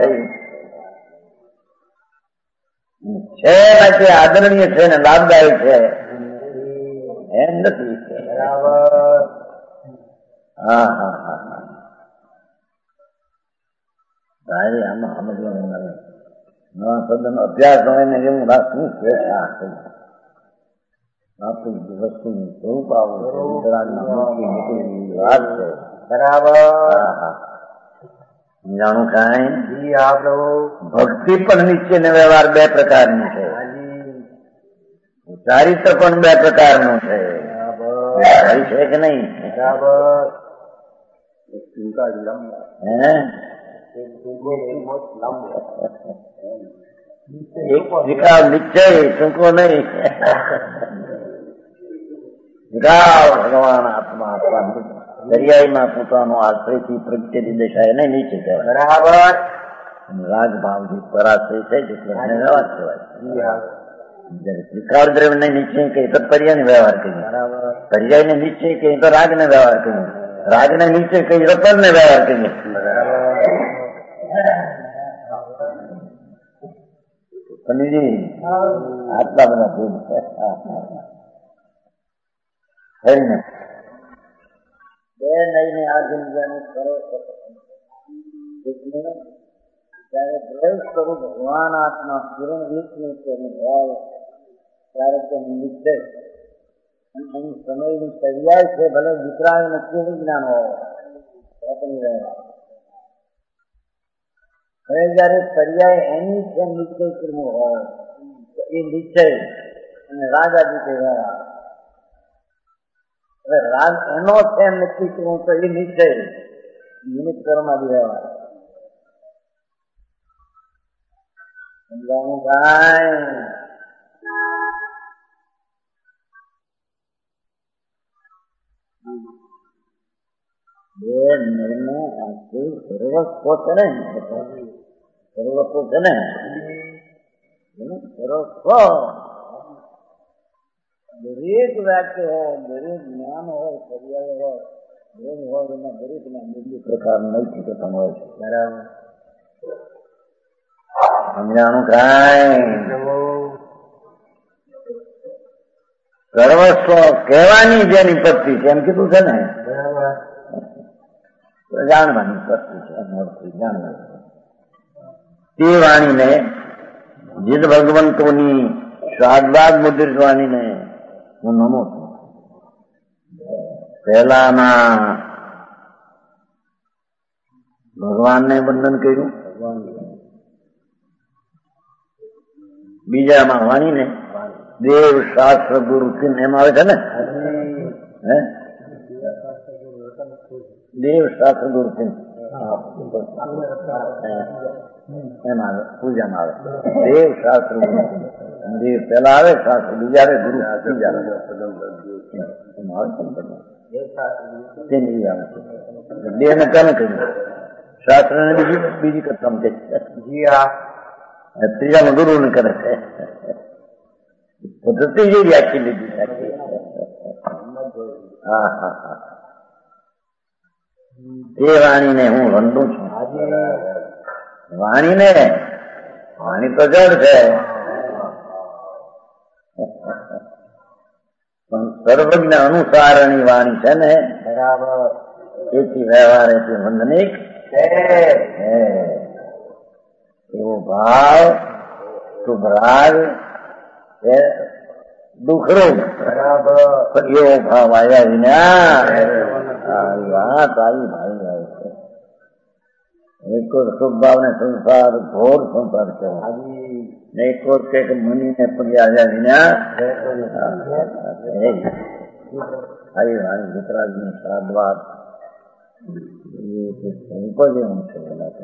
A: છે તે આદરણીય છે ને લાભદાયક છે એમ નથી. હા હા હા હા તારે આમાં સમજવાનું મળે નવા શબ્દનો અભ્યાસ હોય ને એવું રાખવું છે. આપણું વસ્તુનું સ્વરૂપ આવું વાત છે.
B: બરાબર
A: જાણું કાંઈ
B: હા પ્રભુ
A: ભક્તિ પણ નિશ્ચય ને વ્યવહાર બે પ્રકારની છે. ચારિત્ર પણ બે પ્રકારનું છે. છે કે નહીં?
B: બરાબર
A: વિકાસ નિશ્ચય ટૂંકો નહીં વિકાસ ભગવાન આત્મા આપવા દરિયાઈમાં પોતાનો આશ્રયથી પ્રગટેલી દશા એને નીચે કહેવાય.
B: બરાબર
A: રાજભાવથી પરાશ્રય છે એટલે એને વ્યવહાર કહેવાય. જયારે વિકાર દ્રવ્ય ને નીચે કહીએ તો પર્યાય ને વ્યવહાર કહીએ, પર્યાય ને નીચે કહીએ તો રાગ ને વ્યવહાર કહીએ, રાગ ને નીચે કહીએ તો પદ ને વ્યવહાર કહીએ. સમજી આટલા બધા ભૂલ છે ને બે નઈને આધીન જેનું કરો ત્યારે દ્રવ્ય સ્વરૂપ ભગવાન આત્મા કિરણ રીતનું તેનું હોય ત્યારે તે નિશ્ચય અને એની સમયની પર્યાય છે. ભલે વિતરાય નક્કી વિજ્ઞાન હોય હવે જયારે પર્યાય એની છે નિશ્ચય કરવું હોય તો એ નિશ્ચય અને રાગ આદિ કહેવાય. હવે રાગ એનો છે નક્કી કરવું તો એ નિશ્ચય નિમિત્ત કર્મ આદિ વ્યવહાર. સમજાવું કાંઈ? બે નિર્ણય આખું સર્વસ્વ છે ને સર્વસ્વ છે ને સર્વસ્વ દરેક વાક્ય હોય, દરેક જ્ઞાન હોય, પર્યાય હોય, દરેક હોય એમાં દરેક ના નિર્ણય પ્રકાર નૈતિકતા હોય છે. બરાબર સમજાણું કાંઈ? સર્વસ્વ કહેવાની જેની પત્તી છે એમ કીધું છે ને જાણવાની વસ્તુ છે, જાણવાની. તે વાણીને જીદ ભગવંતોની સ્વાદવાદ મુદ્રિત વાણીને હું નમો છું. પહેલાના ભગવાનને વંદન કર્યું, બીજામાં વાણીને દેવ શાસ્ત્ર ગુરુ ચિહ્ન એમ આવે છે ને, હે દેવ શાસ્ત્ર ગુરુ ચિહ્ન એમ આવે, પૂજામાં આવે દેવ શાસ્ત્ર ગુરુ ચિહ્ન. દેવ પેલા આવે, શાસ્ત્ર બીજા આવે, ગુરુ ત્રીજા આવે, એમ આવે છે ને આવે છે. દેહ ને કેમ કહ્યું? શાસ્ત્ર ને બીજી બીજી કથમ કે ત્રીજામાં ગુરુ ને કરે છે. ત્રીજી વ્યાખ્યા લીધી. હા હા હા તે વાણીને હું વંદું છું. વાણીને વાણી તો જડ છે, પણ સર્વજ્ઞ અનુસારની વાણી છે ને, બરાબર. એથી વ્યવહાર એથી વંદનિક એવો ભાવ શુભરાગ દુખરો બરાબર એવો ભાવ આવ્યા વિના વાત આવી ભાઈ આવે છે. એક શુભ ભાવ ને સંસાર ઘોર સંસાર છે, એક કે મુનિને પગે આવ્યા વિના આવી વાણી ગુજરાતની સાદવાદ ઉપજવું છે.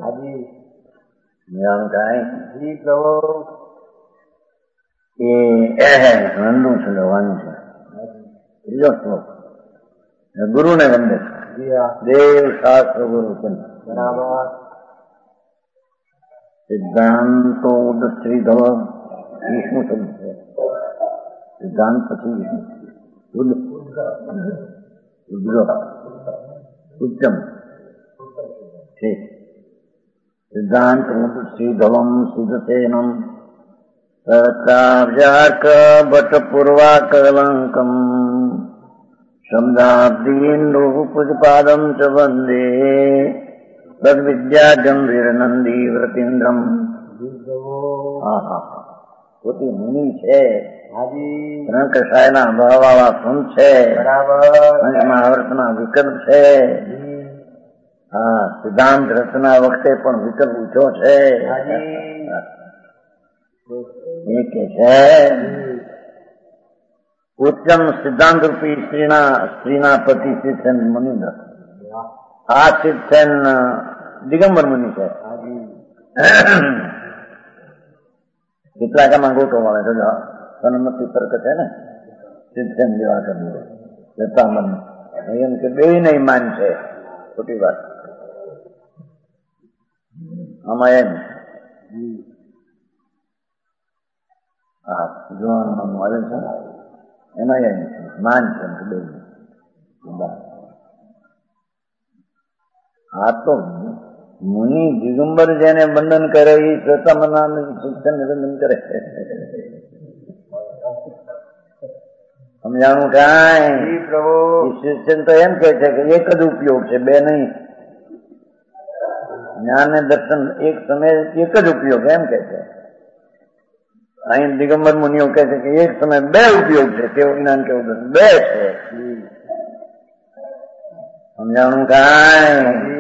A: એ વંદું છે વાણી છે. ત્રીજો શ્લોક ગુરુને વંદે છે. દેવ શાસ્ત્ર ગુરુ છે, બરાબર. સિદ્ધાંતો શ્રી ધવ વિષ્ણુ શબ્દ છે. સિદ્ધાંત પછી ઉત્તમ છે. સિદ્ધાંત શ્રી ધવમ સિદ્ધસેનમ સહસ્રાબ્જાર્ક ભટ્ટ પૂર્વાકલંકમ શબ્દાબ્દીન્દુપુજપાદમ ચ વંદે તદ્વિદ્યા ગંભીર નંદી વ્રતીન્દ્રમ. હા હા પોતી મુનિ છે, ત્રણ કસાયના ભાવવાળા સંત છે, પંચમહાવર્તના વિકલ્પ છે. હા સિદ્ધાંત રચના વખતે પણ વિકલ્પ ઊંચો છે. એ કે છે ઉત્તમ સિદ્ધાંત રૂપી સ્ત્રીના સ્ત્રીના પતિ શિવસેન મુનિન્દ્ર. આ શિવસેન દિગંબર મુનિ છે. કેટલાકામાં ગોટો મળે છે, સન્મતિ તર્ક છે ને, શિવસેન જેવા કરી જતા મન એમ કે બે નહીં માન છે, ખોટી વાત. આમાં એમ હા જોવાનું મળે છે, એમાં એમ માન છે બે. આ તો મુનિ દિગંબર જેને બંધન કરે એ શ્વેતામના શિક્ષણ બંધન કરે. સમજાણું કાંઈ શિક્ષણ તો એમ કે છે કે એક જ ઉપયોગ છે, બે નહીં. જ્ઞાન ને દર્શન એક સમય એક જ ઉપયોગ એમ કે છે. અહીં દિગંબર મુનિઓ કહે છે કે એક સમય બે ઉપયોગ છે, કેવું જ્ઞાન કેવું દર્શન બે છે. સમજાણું કાંઈ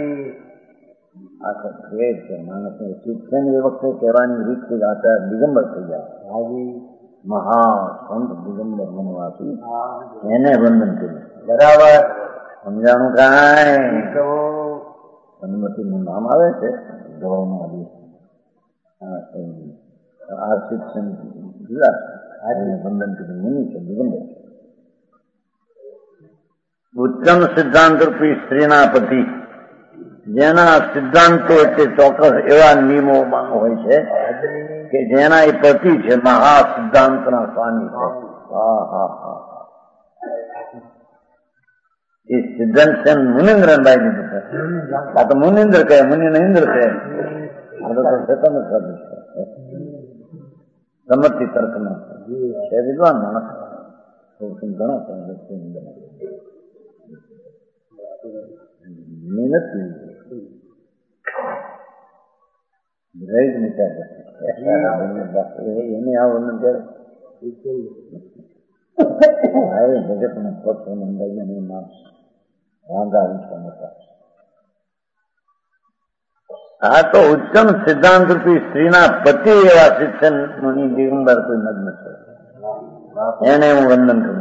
A: આખો ભેદ છે. માણસ ને શિક્ષણ એ વખતે કહેવાની રીત થી આચાર દિગંબર થઈ જાય. મહા સંત દિગંબર બનવાથી એને વંદન કર્યું, બરાબર. સમજાણું કાંઈ અનુમતિ નું નામ આવે છે ગૌમાં. આ શિક્ષણ જુદા એને વંદન કર્યું મુનિ છે, દિગંબર. ઉત્તમ સિદ્ધાંત રૂપી સ્ત્રીના પતિ, જેના સિદ્ધાંતો એટલે ચોક્કસ એવા નિયમોમાં હોય છે કે જેના એ પતિ છે, મહા સિદ્ધાંતના સ્વામી છે. હા હા હા એ સિદ્ધાંત છે મુનિન્દ્ર ભાઈ દીધું છે. આ તો મુનિન્દ્ર કહે, મુનિ ઇન્દ્ર છે. સમર્થી તર્ક નો છે, વિદ્વાન માણસ ઘણો નથી રહી જ નહીં એને આ વર્ણન કરે જગત ને પક્ષ મંડાઈ નામ વાંધા વિશ્વ આ તો ઉત્તમ સિદ્ધાંત રૂપી સ્ત્રીના પતિ એવા શિક્ષણ મુનિ દિગંબર કોઈ નગ્ન છે એને હું વંદન કરું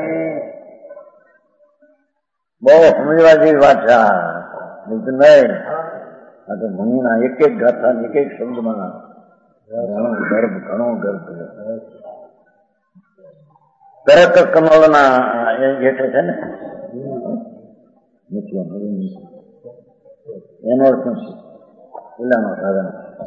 A: બહુ સમજવા જેવી વાત છે નહીં આ તો મુનિના એક એક ગાથા એક એક શબ્દમાં ઘણો ગર્ભ ઘણો ગર્ભ તરત કમળના હેઠે છે ને એનો અર્થ શું છે પેલાનો સાધન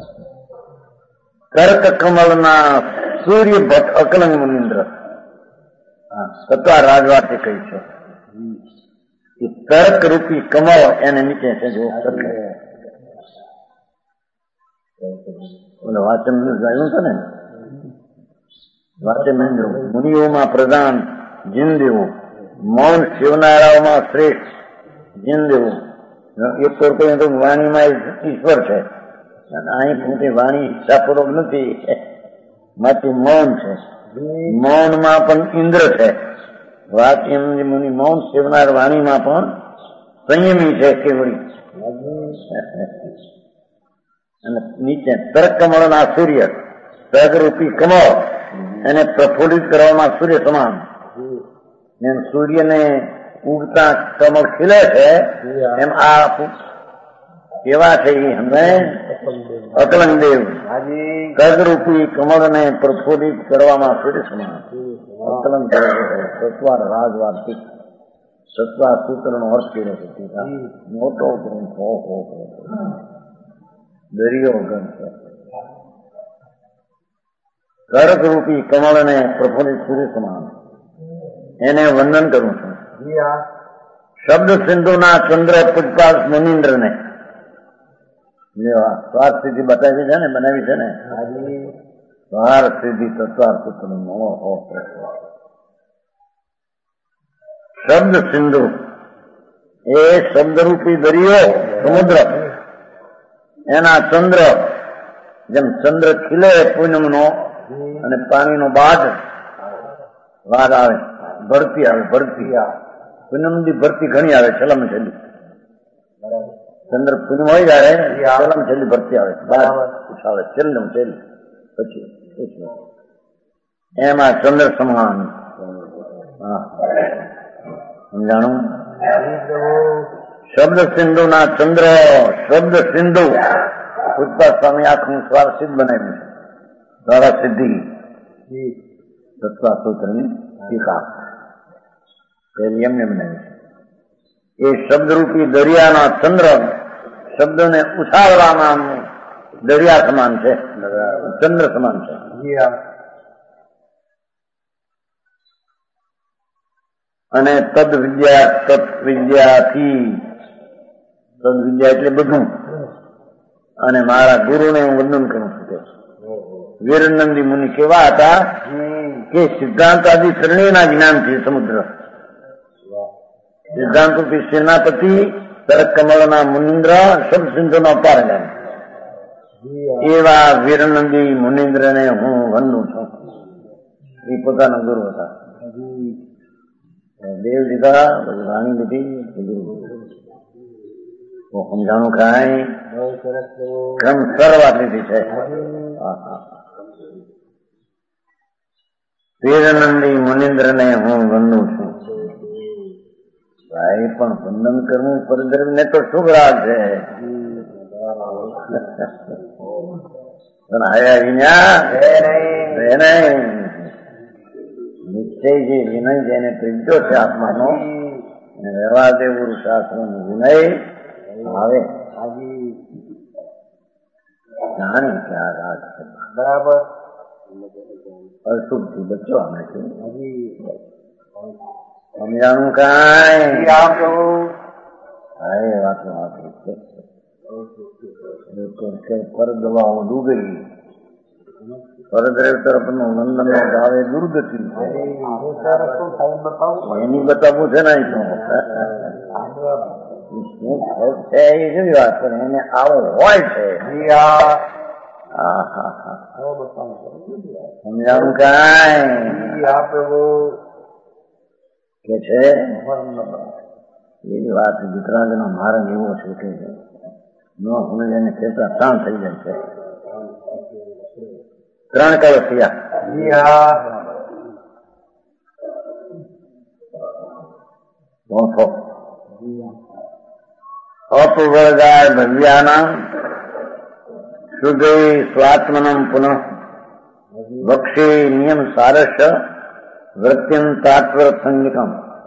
A: કર્ક કમળના સૂર્ય ભટ્ટ અકલંગ મુનિન્દ્ર સત્વા રાજવાથી કહી છે કે તર્ક રૂપી કમળ એને નીચે છે જો ઓલો વાચન આવ્યું છે ને વાચમેન્દ્ર મુનિઓમાં પ્રધાન જીનદેવું મૌન શિવનારાઓમાં શ્રેષ્ઠ જીનદેવું એક તો કહીએ તો વાણીમાં ઈશ્વર છે અહીં પોતે વાણી ઈચ્છાપૂર્વક નથી માંથી મૌન છે મૌનમાં પણ ઇન્દ્ર છે વાત એમ મુનિ મૌન શિવનાર વાણીમાં પણ સંયમી છે કેવડી અને નીચે તર્ક કમળના સૂર્ય તર્કરૂપી કમળ એને પ્રફુલ્લિત કરવામાં સૂર્ય સમાન એમ સૂર્યને ઉગતા કમળ ખીલે છે એમ આ કેવા છે એ હમે અકલંગ દેવ તર્કરૂપી કમળને પ્રફુલ્લિત કરવામાં સૂર્ય સમાન અકલંગ સત્વાર રાજવાર સત્વા સૂત્રનો અર્થ કર્યો છે મોટો ગ્રંથ હો હો દરિયો ગ્રંથ કર્કરૂપી કમળને પ્રફુલ્લિત સૂર્ય સમાન એને વંદન કરું છું શબ્દ સિંધુના ચંદ્ર પુષ્પાલ મુનિન્દ્ર ને સ્વાર્થ સિદ્ધિ બતાવી છે ને બનાવી છે ને સ્વાર સિદ્ધિ તત્વાર પુત્ર શબ્દ સિંધુ એ શબ્દરૂપી દરિયો સમુદ્ર એના ચંદ્ર જેમ ચંદ્ર ખીલે પૂનમ નો અને પાણીનો બાદ વાદ આવે ભરતી આવે ભરતી પૂનમ ની ભરતી ઘણી આવે છેલ્લામ છેલ્લી ચંદ્ર પૂનમ હોય જાય છેલ્લામ છેલ્લી ભરતી આવે બાદ આવે છેલ્લું છેલ્લી પછી એમાં ચંદ્ર સમાન સમજાણું શબ્દ સિંધુ ના ચંદ્ર શબ્દ સિંધુ પુષ્પા સ્વામી આખું સ્વાર સિદ્ધ બનાવ્યું છે દ્વારા સિદ્ધિ તત્વા સૂત્રની ટીકા પેલી એમને બનાવી છે એ શબ્દરૂપી દરિયાના ચંદ્ર શબ્દને ઉછાળવાના દરિયા સમાન છે ચંદ્ર સમાન છે અને તદ વિદ્યા તત્ વિદ્યાથી તદ વિદ્યા એટલે બધું અને મારા ગુરુને હું વંદન કરું છું કે વીરનંદી મુનિ કેવા હતા કે સિદ્ધાંત આદિ શ્રેણીના જ્ઞાનથી સમુદ્ર સિદ્ધાંત રૂપી સેનાપતિ તરક કમળના મુનિન્દ્ર શબ્દ સિંધુનો પારંગમ એવા વીરનંદી મુનિન્દ્રને હું વંદું છું એ પોતાના ગુરુ હતા દેવ દીધા વાણી લીધી ગુરુ સમજાણું કાંઈ ક્રમ શરૂઆત લીધી છે વીરનંદી મુનિન્દ્રને હું વંદું છું ભાઈ પણ વંદન કરવું પરદ્રવ ને તો શુભ રાગ છે પણ આયા વિના નિશ્ચય જે વિનય જેને ત્રીજો છે આત્માનો અને વ્યવહાર દેવું શાસ્ત્ર નો વિનય આવે જાણે કે આ રાગ છે બરાબર અશુભ થી બચવા માટે સમજાણું કાંઈ હા એ વાતો પર દવાઓ ડૂબેલી પરદ્રવ તરફનું નંદન નો ભાવે દુર્ગતિ છે એની બતાવવું છે ને શું ખોટ છે એ જુદી વાત, પણ એને આવું હોય છે. હા હા હા સમજાવું કાંઈ કે છે એવી વાત. દીકરાનો માર્ગ એવો છે કે ન સમજ એને ખેતર ત્રણ થઈ જાય છે. ત્રણ કયો થયા? ચોથો અપવર્ગાય ભવ્યાના શુદ્ધે સ્વાત્મનમ પુનઃ વક્ષે નિયમ સારસ વૃત્તિમ તાત્વર સંગીતમ.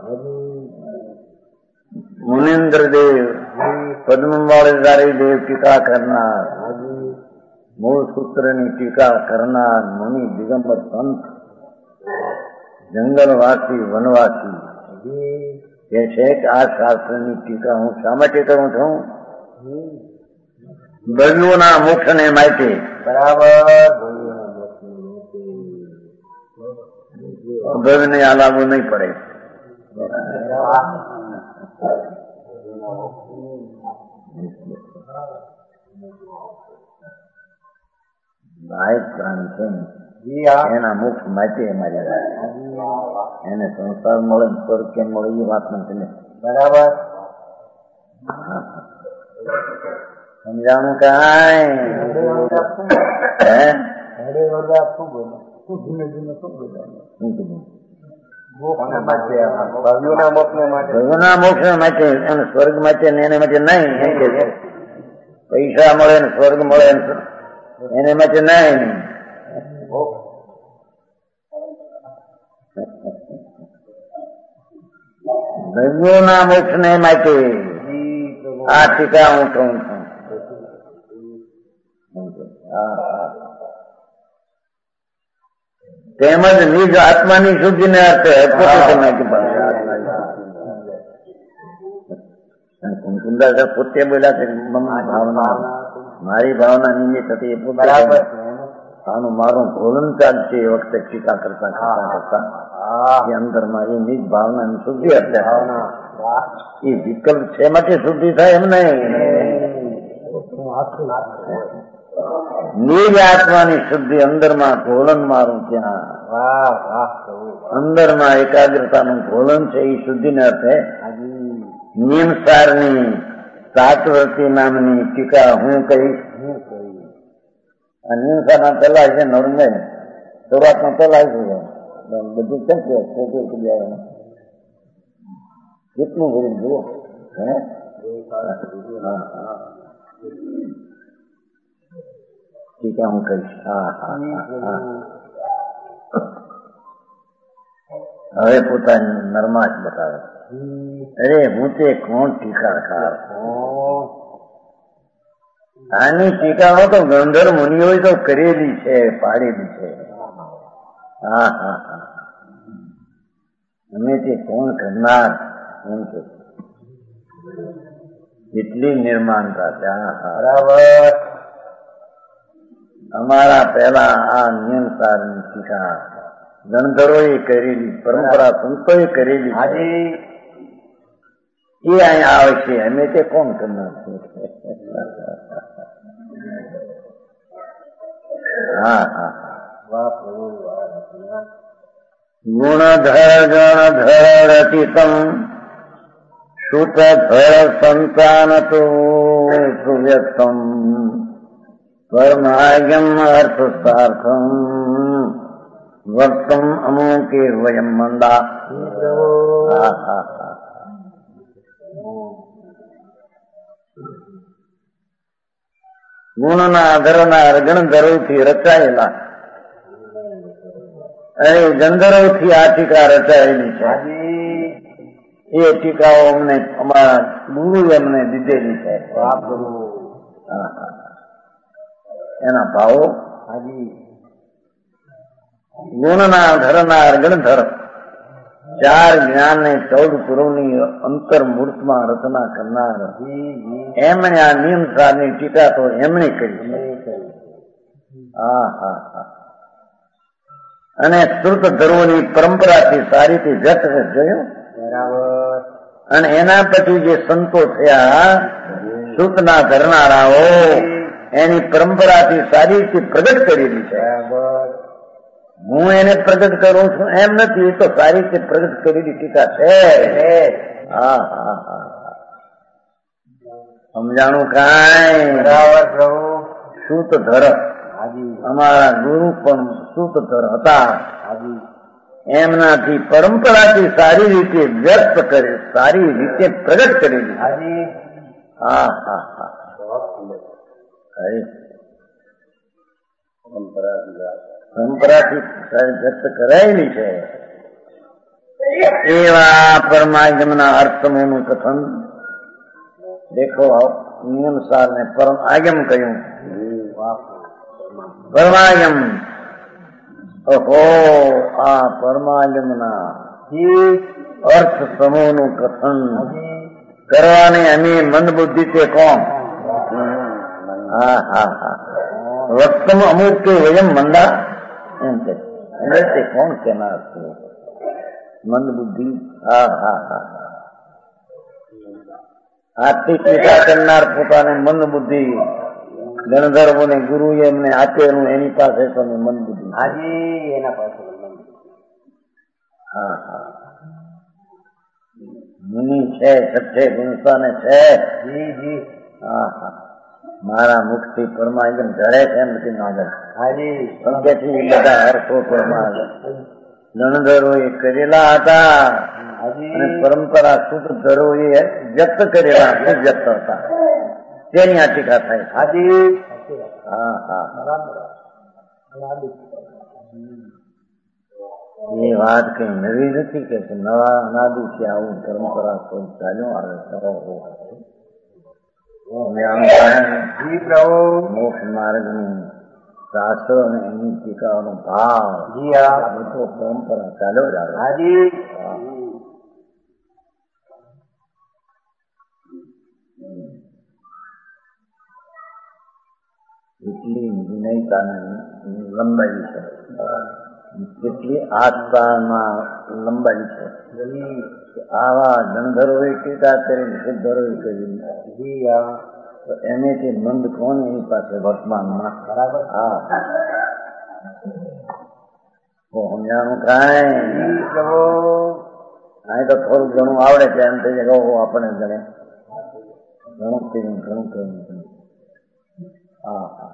A: મુનિન્દ્ર દેવ પદ્મવાળારી દેવ ટીકા કરનાર, મૂળ સૂત્રની ટીકા કરનાર મુનિ દિગંબર સંત જંગલવાસી વનવાસી કે છે કે આ શાસ્ત્રની ટીકા હું શા માટે કરું છું? બન્યુના મોક્ષને માટે.
B: બરાબર.
A: ભગને આલાવવું નહીં પડે. બાહિક પ્રાણી છે એના મોક્ષ માટે અમારી એને સંસાર મળે સ્વર્ગ કેમ મળે એ વાત નથી.
B: બરાબર
A: સમજાણું કાંઈ?
B: ભવ્યોના
A: મોક્ષ માટે અને સ્વર્ગ માટે એને માટે નહીં. એમ કે પૈસા મળે ને સ્વર્ગ મળે એને માટે નહીં. ભવ્યોના મોક્ષ ને માટે આ ટીકા હું કહું છું. તેમજ નિજ આત્માની શુદ્ધિ ને અર્થે કુંકુંદા પોતે બોલ્યા છે ભાવના મારી ભાવના નિમિત્ત હતી એ પોતે આનું મારું ભોલન ચાલશે એ વખતે ટીકા કરતા કરતા કરતા એ અંદરમાં એ નિજ ભાવનાની શુદ્ધિ એટલે એ વિકલ્પ છે માટે શુદ્ધિ થાય એમ નહીં. નિજ આત્માની શુદ્ધિ અંદરમાં ઘોલન મારું ત્યાં અંદરમાં એકાગ્રતાનું ઘોલન છે એ શુદ્ધિને અર્થે નિયમસારની સાતવર્તી નામની ટીકા હું કહીશ. આ નિયમસારના પેલા છે નોર્મે શરૂઆતમાં પેલા છે બધું કેમ છે કેટલું બધું જુઓ હે ટીકા હું કહીશ. હા હા હા હવે પોતાની નરમાશ બતાવે. અરે હું તે કોણ ટીકાકાર? આની ટીકાઓ તો ગંધર્વ મુનિઓએ તો કરેલી છે, પાડેલી છે. હા હા હા અમે તે કોણ કરનાર એમ કે એટલી નિર્માણતા છે. હા હા
B: બરાબર.
A: અમારા પહેલા આ નિયમસારની ટીકા ગંધર્વોએ કરેલી, પરંપરા સંતોએ કરેલી એ અહીંયા આવે છે. અમે તે કોણ કરનાર છે? હા હા ગુણધર ગણધર અતિતમ સુતધર સંતાન તો સુવ્યક્તમ પરમાયમ અર્થસાર્થમ વક્તમ અમુકે વયમ મંદા. હા હા હા ગુણના ધરનાર ગણધરોથી રચાયેલા અરે ગંધર્વથી આ ટીકા રચાયેલી છે. એ ટીકાઓ અમને અમારા ગુરુ એમને દીધેલી છે. એના ભાવો ગુણના ધરનાર ગણધર ચાર જ્ઞાન ને ચૌદ પુરવની અંતર મૂર્તમાં રચના કરનાર એમણે આ નિયમસારની ટીકા તો એમણે કરી છે. હા હા હા અને શ્રુત ધર્મોની પરંપરાથી સારી રીતે વ્યક્ત જોયું.
B: બરાબર.
A: અને એના પછી જે સંતો થયા સૂતના ધરનારાઓ એની પરંપરાથી સારી રીતે પ્રગટ કરેલી છે. હું એને પ્રગટ કરું છું એમ નથી, એ તો સારી રીતે પ્રગટ કરેલી ટીકા છે. હા હા હા સમજાણું કાંઈ?
B: બરાબર પ્રભુ.
A: સૂતધર અમારા ગુરુ પણ સૂતધર હતા. એમનાથી પરંપરાથી સારી રીતે વ્યક્ત કરે, સારી રીતે પ્રગટ કરેલી. હા હા હા પરંપરાથી વ્યક્ત કરાયેલી છે. એવા પરમાગમના અર્થમોનું કથન દેખો. નિયમસાર ને પરમ આગમ કહ્યું. પરમાગમ ઓહો આ પરમાગમના અર્થ સમૂહનું કથન કરવાને અમે મંદબુદ્ધિ તે કોણ? હા હા હા વક્તમ અમુક કે વયમ મંદા એમ કે તે કોણ કેનાર છે? મંદબુદ્ધિ. હા હા હા આર્થિક ટીકા કરનાર પોતાને મંદબુદ્ધિ, ગણધર્વોને ગુરુ એમને આપેલું એની પાસે તો મંદબુદ્ધિ.
B: હાજી એના પાસે.
A: હા હા મુનિ છે, છઠ્ઠે ગુણસાને છે.
B: જી જી.
A: હા હા મારા મુખથી પરમાગમ ઝરે છે એમ નથી માગર.
B: હાજી
A: તેથી બધા અર્થો પરમાગમ ગણધરો એ કરેલા હતા અને પરંપરા સૂત્રધરો એ વ્યક્ત કરેલા વ્યક્ત હતા. તેની આ ટીકા થાય.
B: હાજી
A: હા હા એ વાત કઈ નવી નથી કે નવા અનાદિથી આવું પરંપરા કોઈ ચાલ્યો આવે કરો. મોક્ષ માર્ગનું શાસ્ત્રો અને એની ટીકાઓનો ભાવ બધો પરંપરા ચાલ્યો જ આવે. એટલી વિનયતાને લંબાઈ છે, કેટલી આસ્થામાં લંબાઈ છે. આવા ગણધરોએ ટીકા કરીને શુદ્ધરોએ કરી એનેથી મંદ કોણ એની પાસે વર્તમાનમાં? બરાબર. હા સમજાણું કાંઈ? અહીં તો થોડું ઘણું આવડે છે એમ થઈ જાય આપણે ગણે ઘણું કર્યું ઘણું કર્યું. હા હા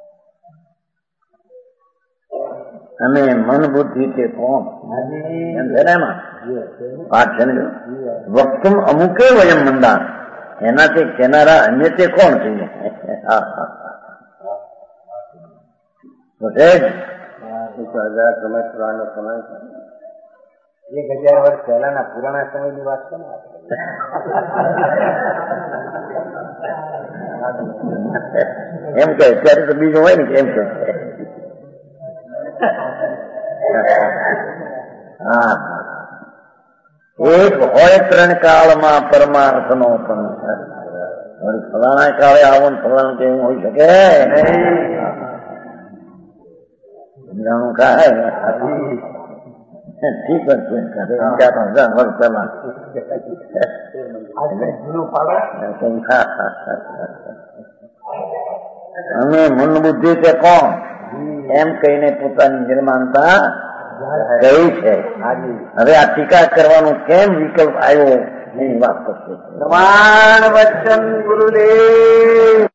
A: અને મન બુદ્ધિ તે કોણ એમ છે ને એમાં વાત છે ને. વક્તુમ અમુકે વયમ મંદા એનાથી કેનારા અન્ય તે કોણ છે? હા હા હજાર સમય પુરાનો સમય
B: એક હજાર વર્ષ પહેલાના પુરાણા સમયની વાત છે ને.
A: એમ કે અત્યારે તો બીજું હોય ને એમ કે હા એક હોય ત્રણ કાળમાં પરમાર્થ નો પણ ફલાણા કાળે આવો ને ફલાણા કેવું હોઈ શકે જાણું કાય ઠીક છે. વર્ષ પહેલા અમે મન બુદ્ધિ છે કોણ એમ કહીને પોતાની નિર્માણતા કહી છે. હવે આ ટીકા કરવાનું કેમ વિકલ્પ આવ્યો એની વાત કરશે.
B: પ્રમાણ વચન ગુરુદેવ.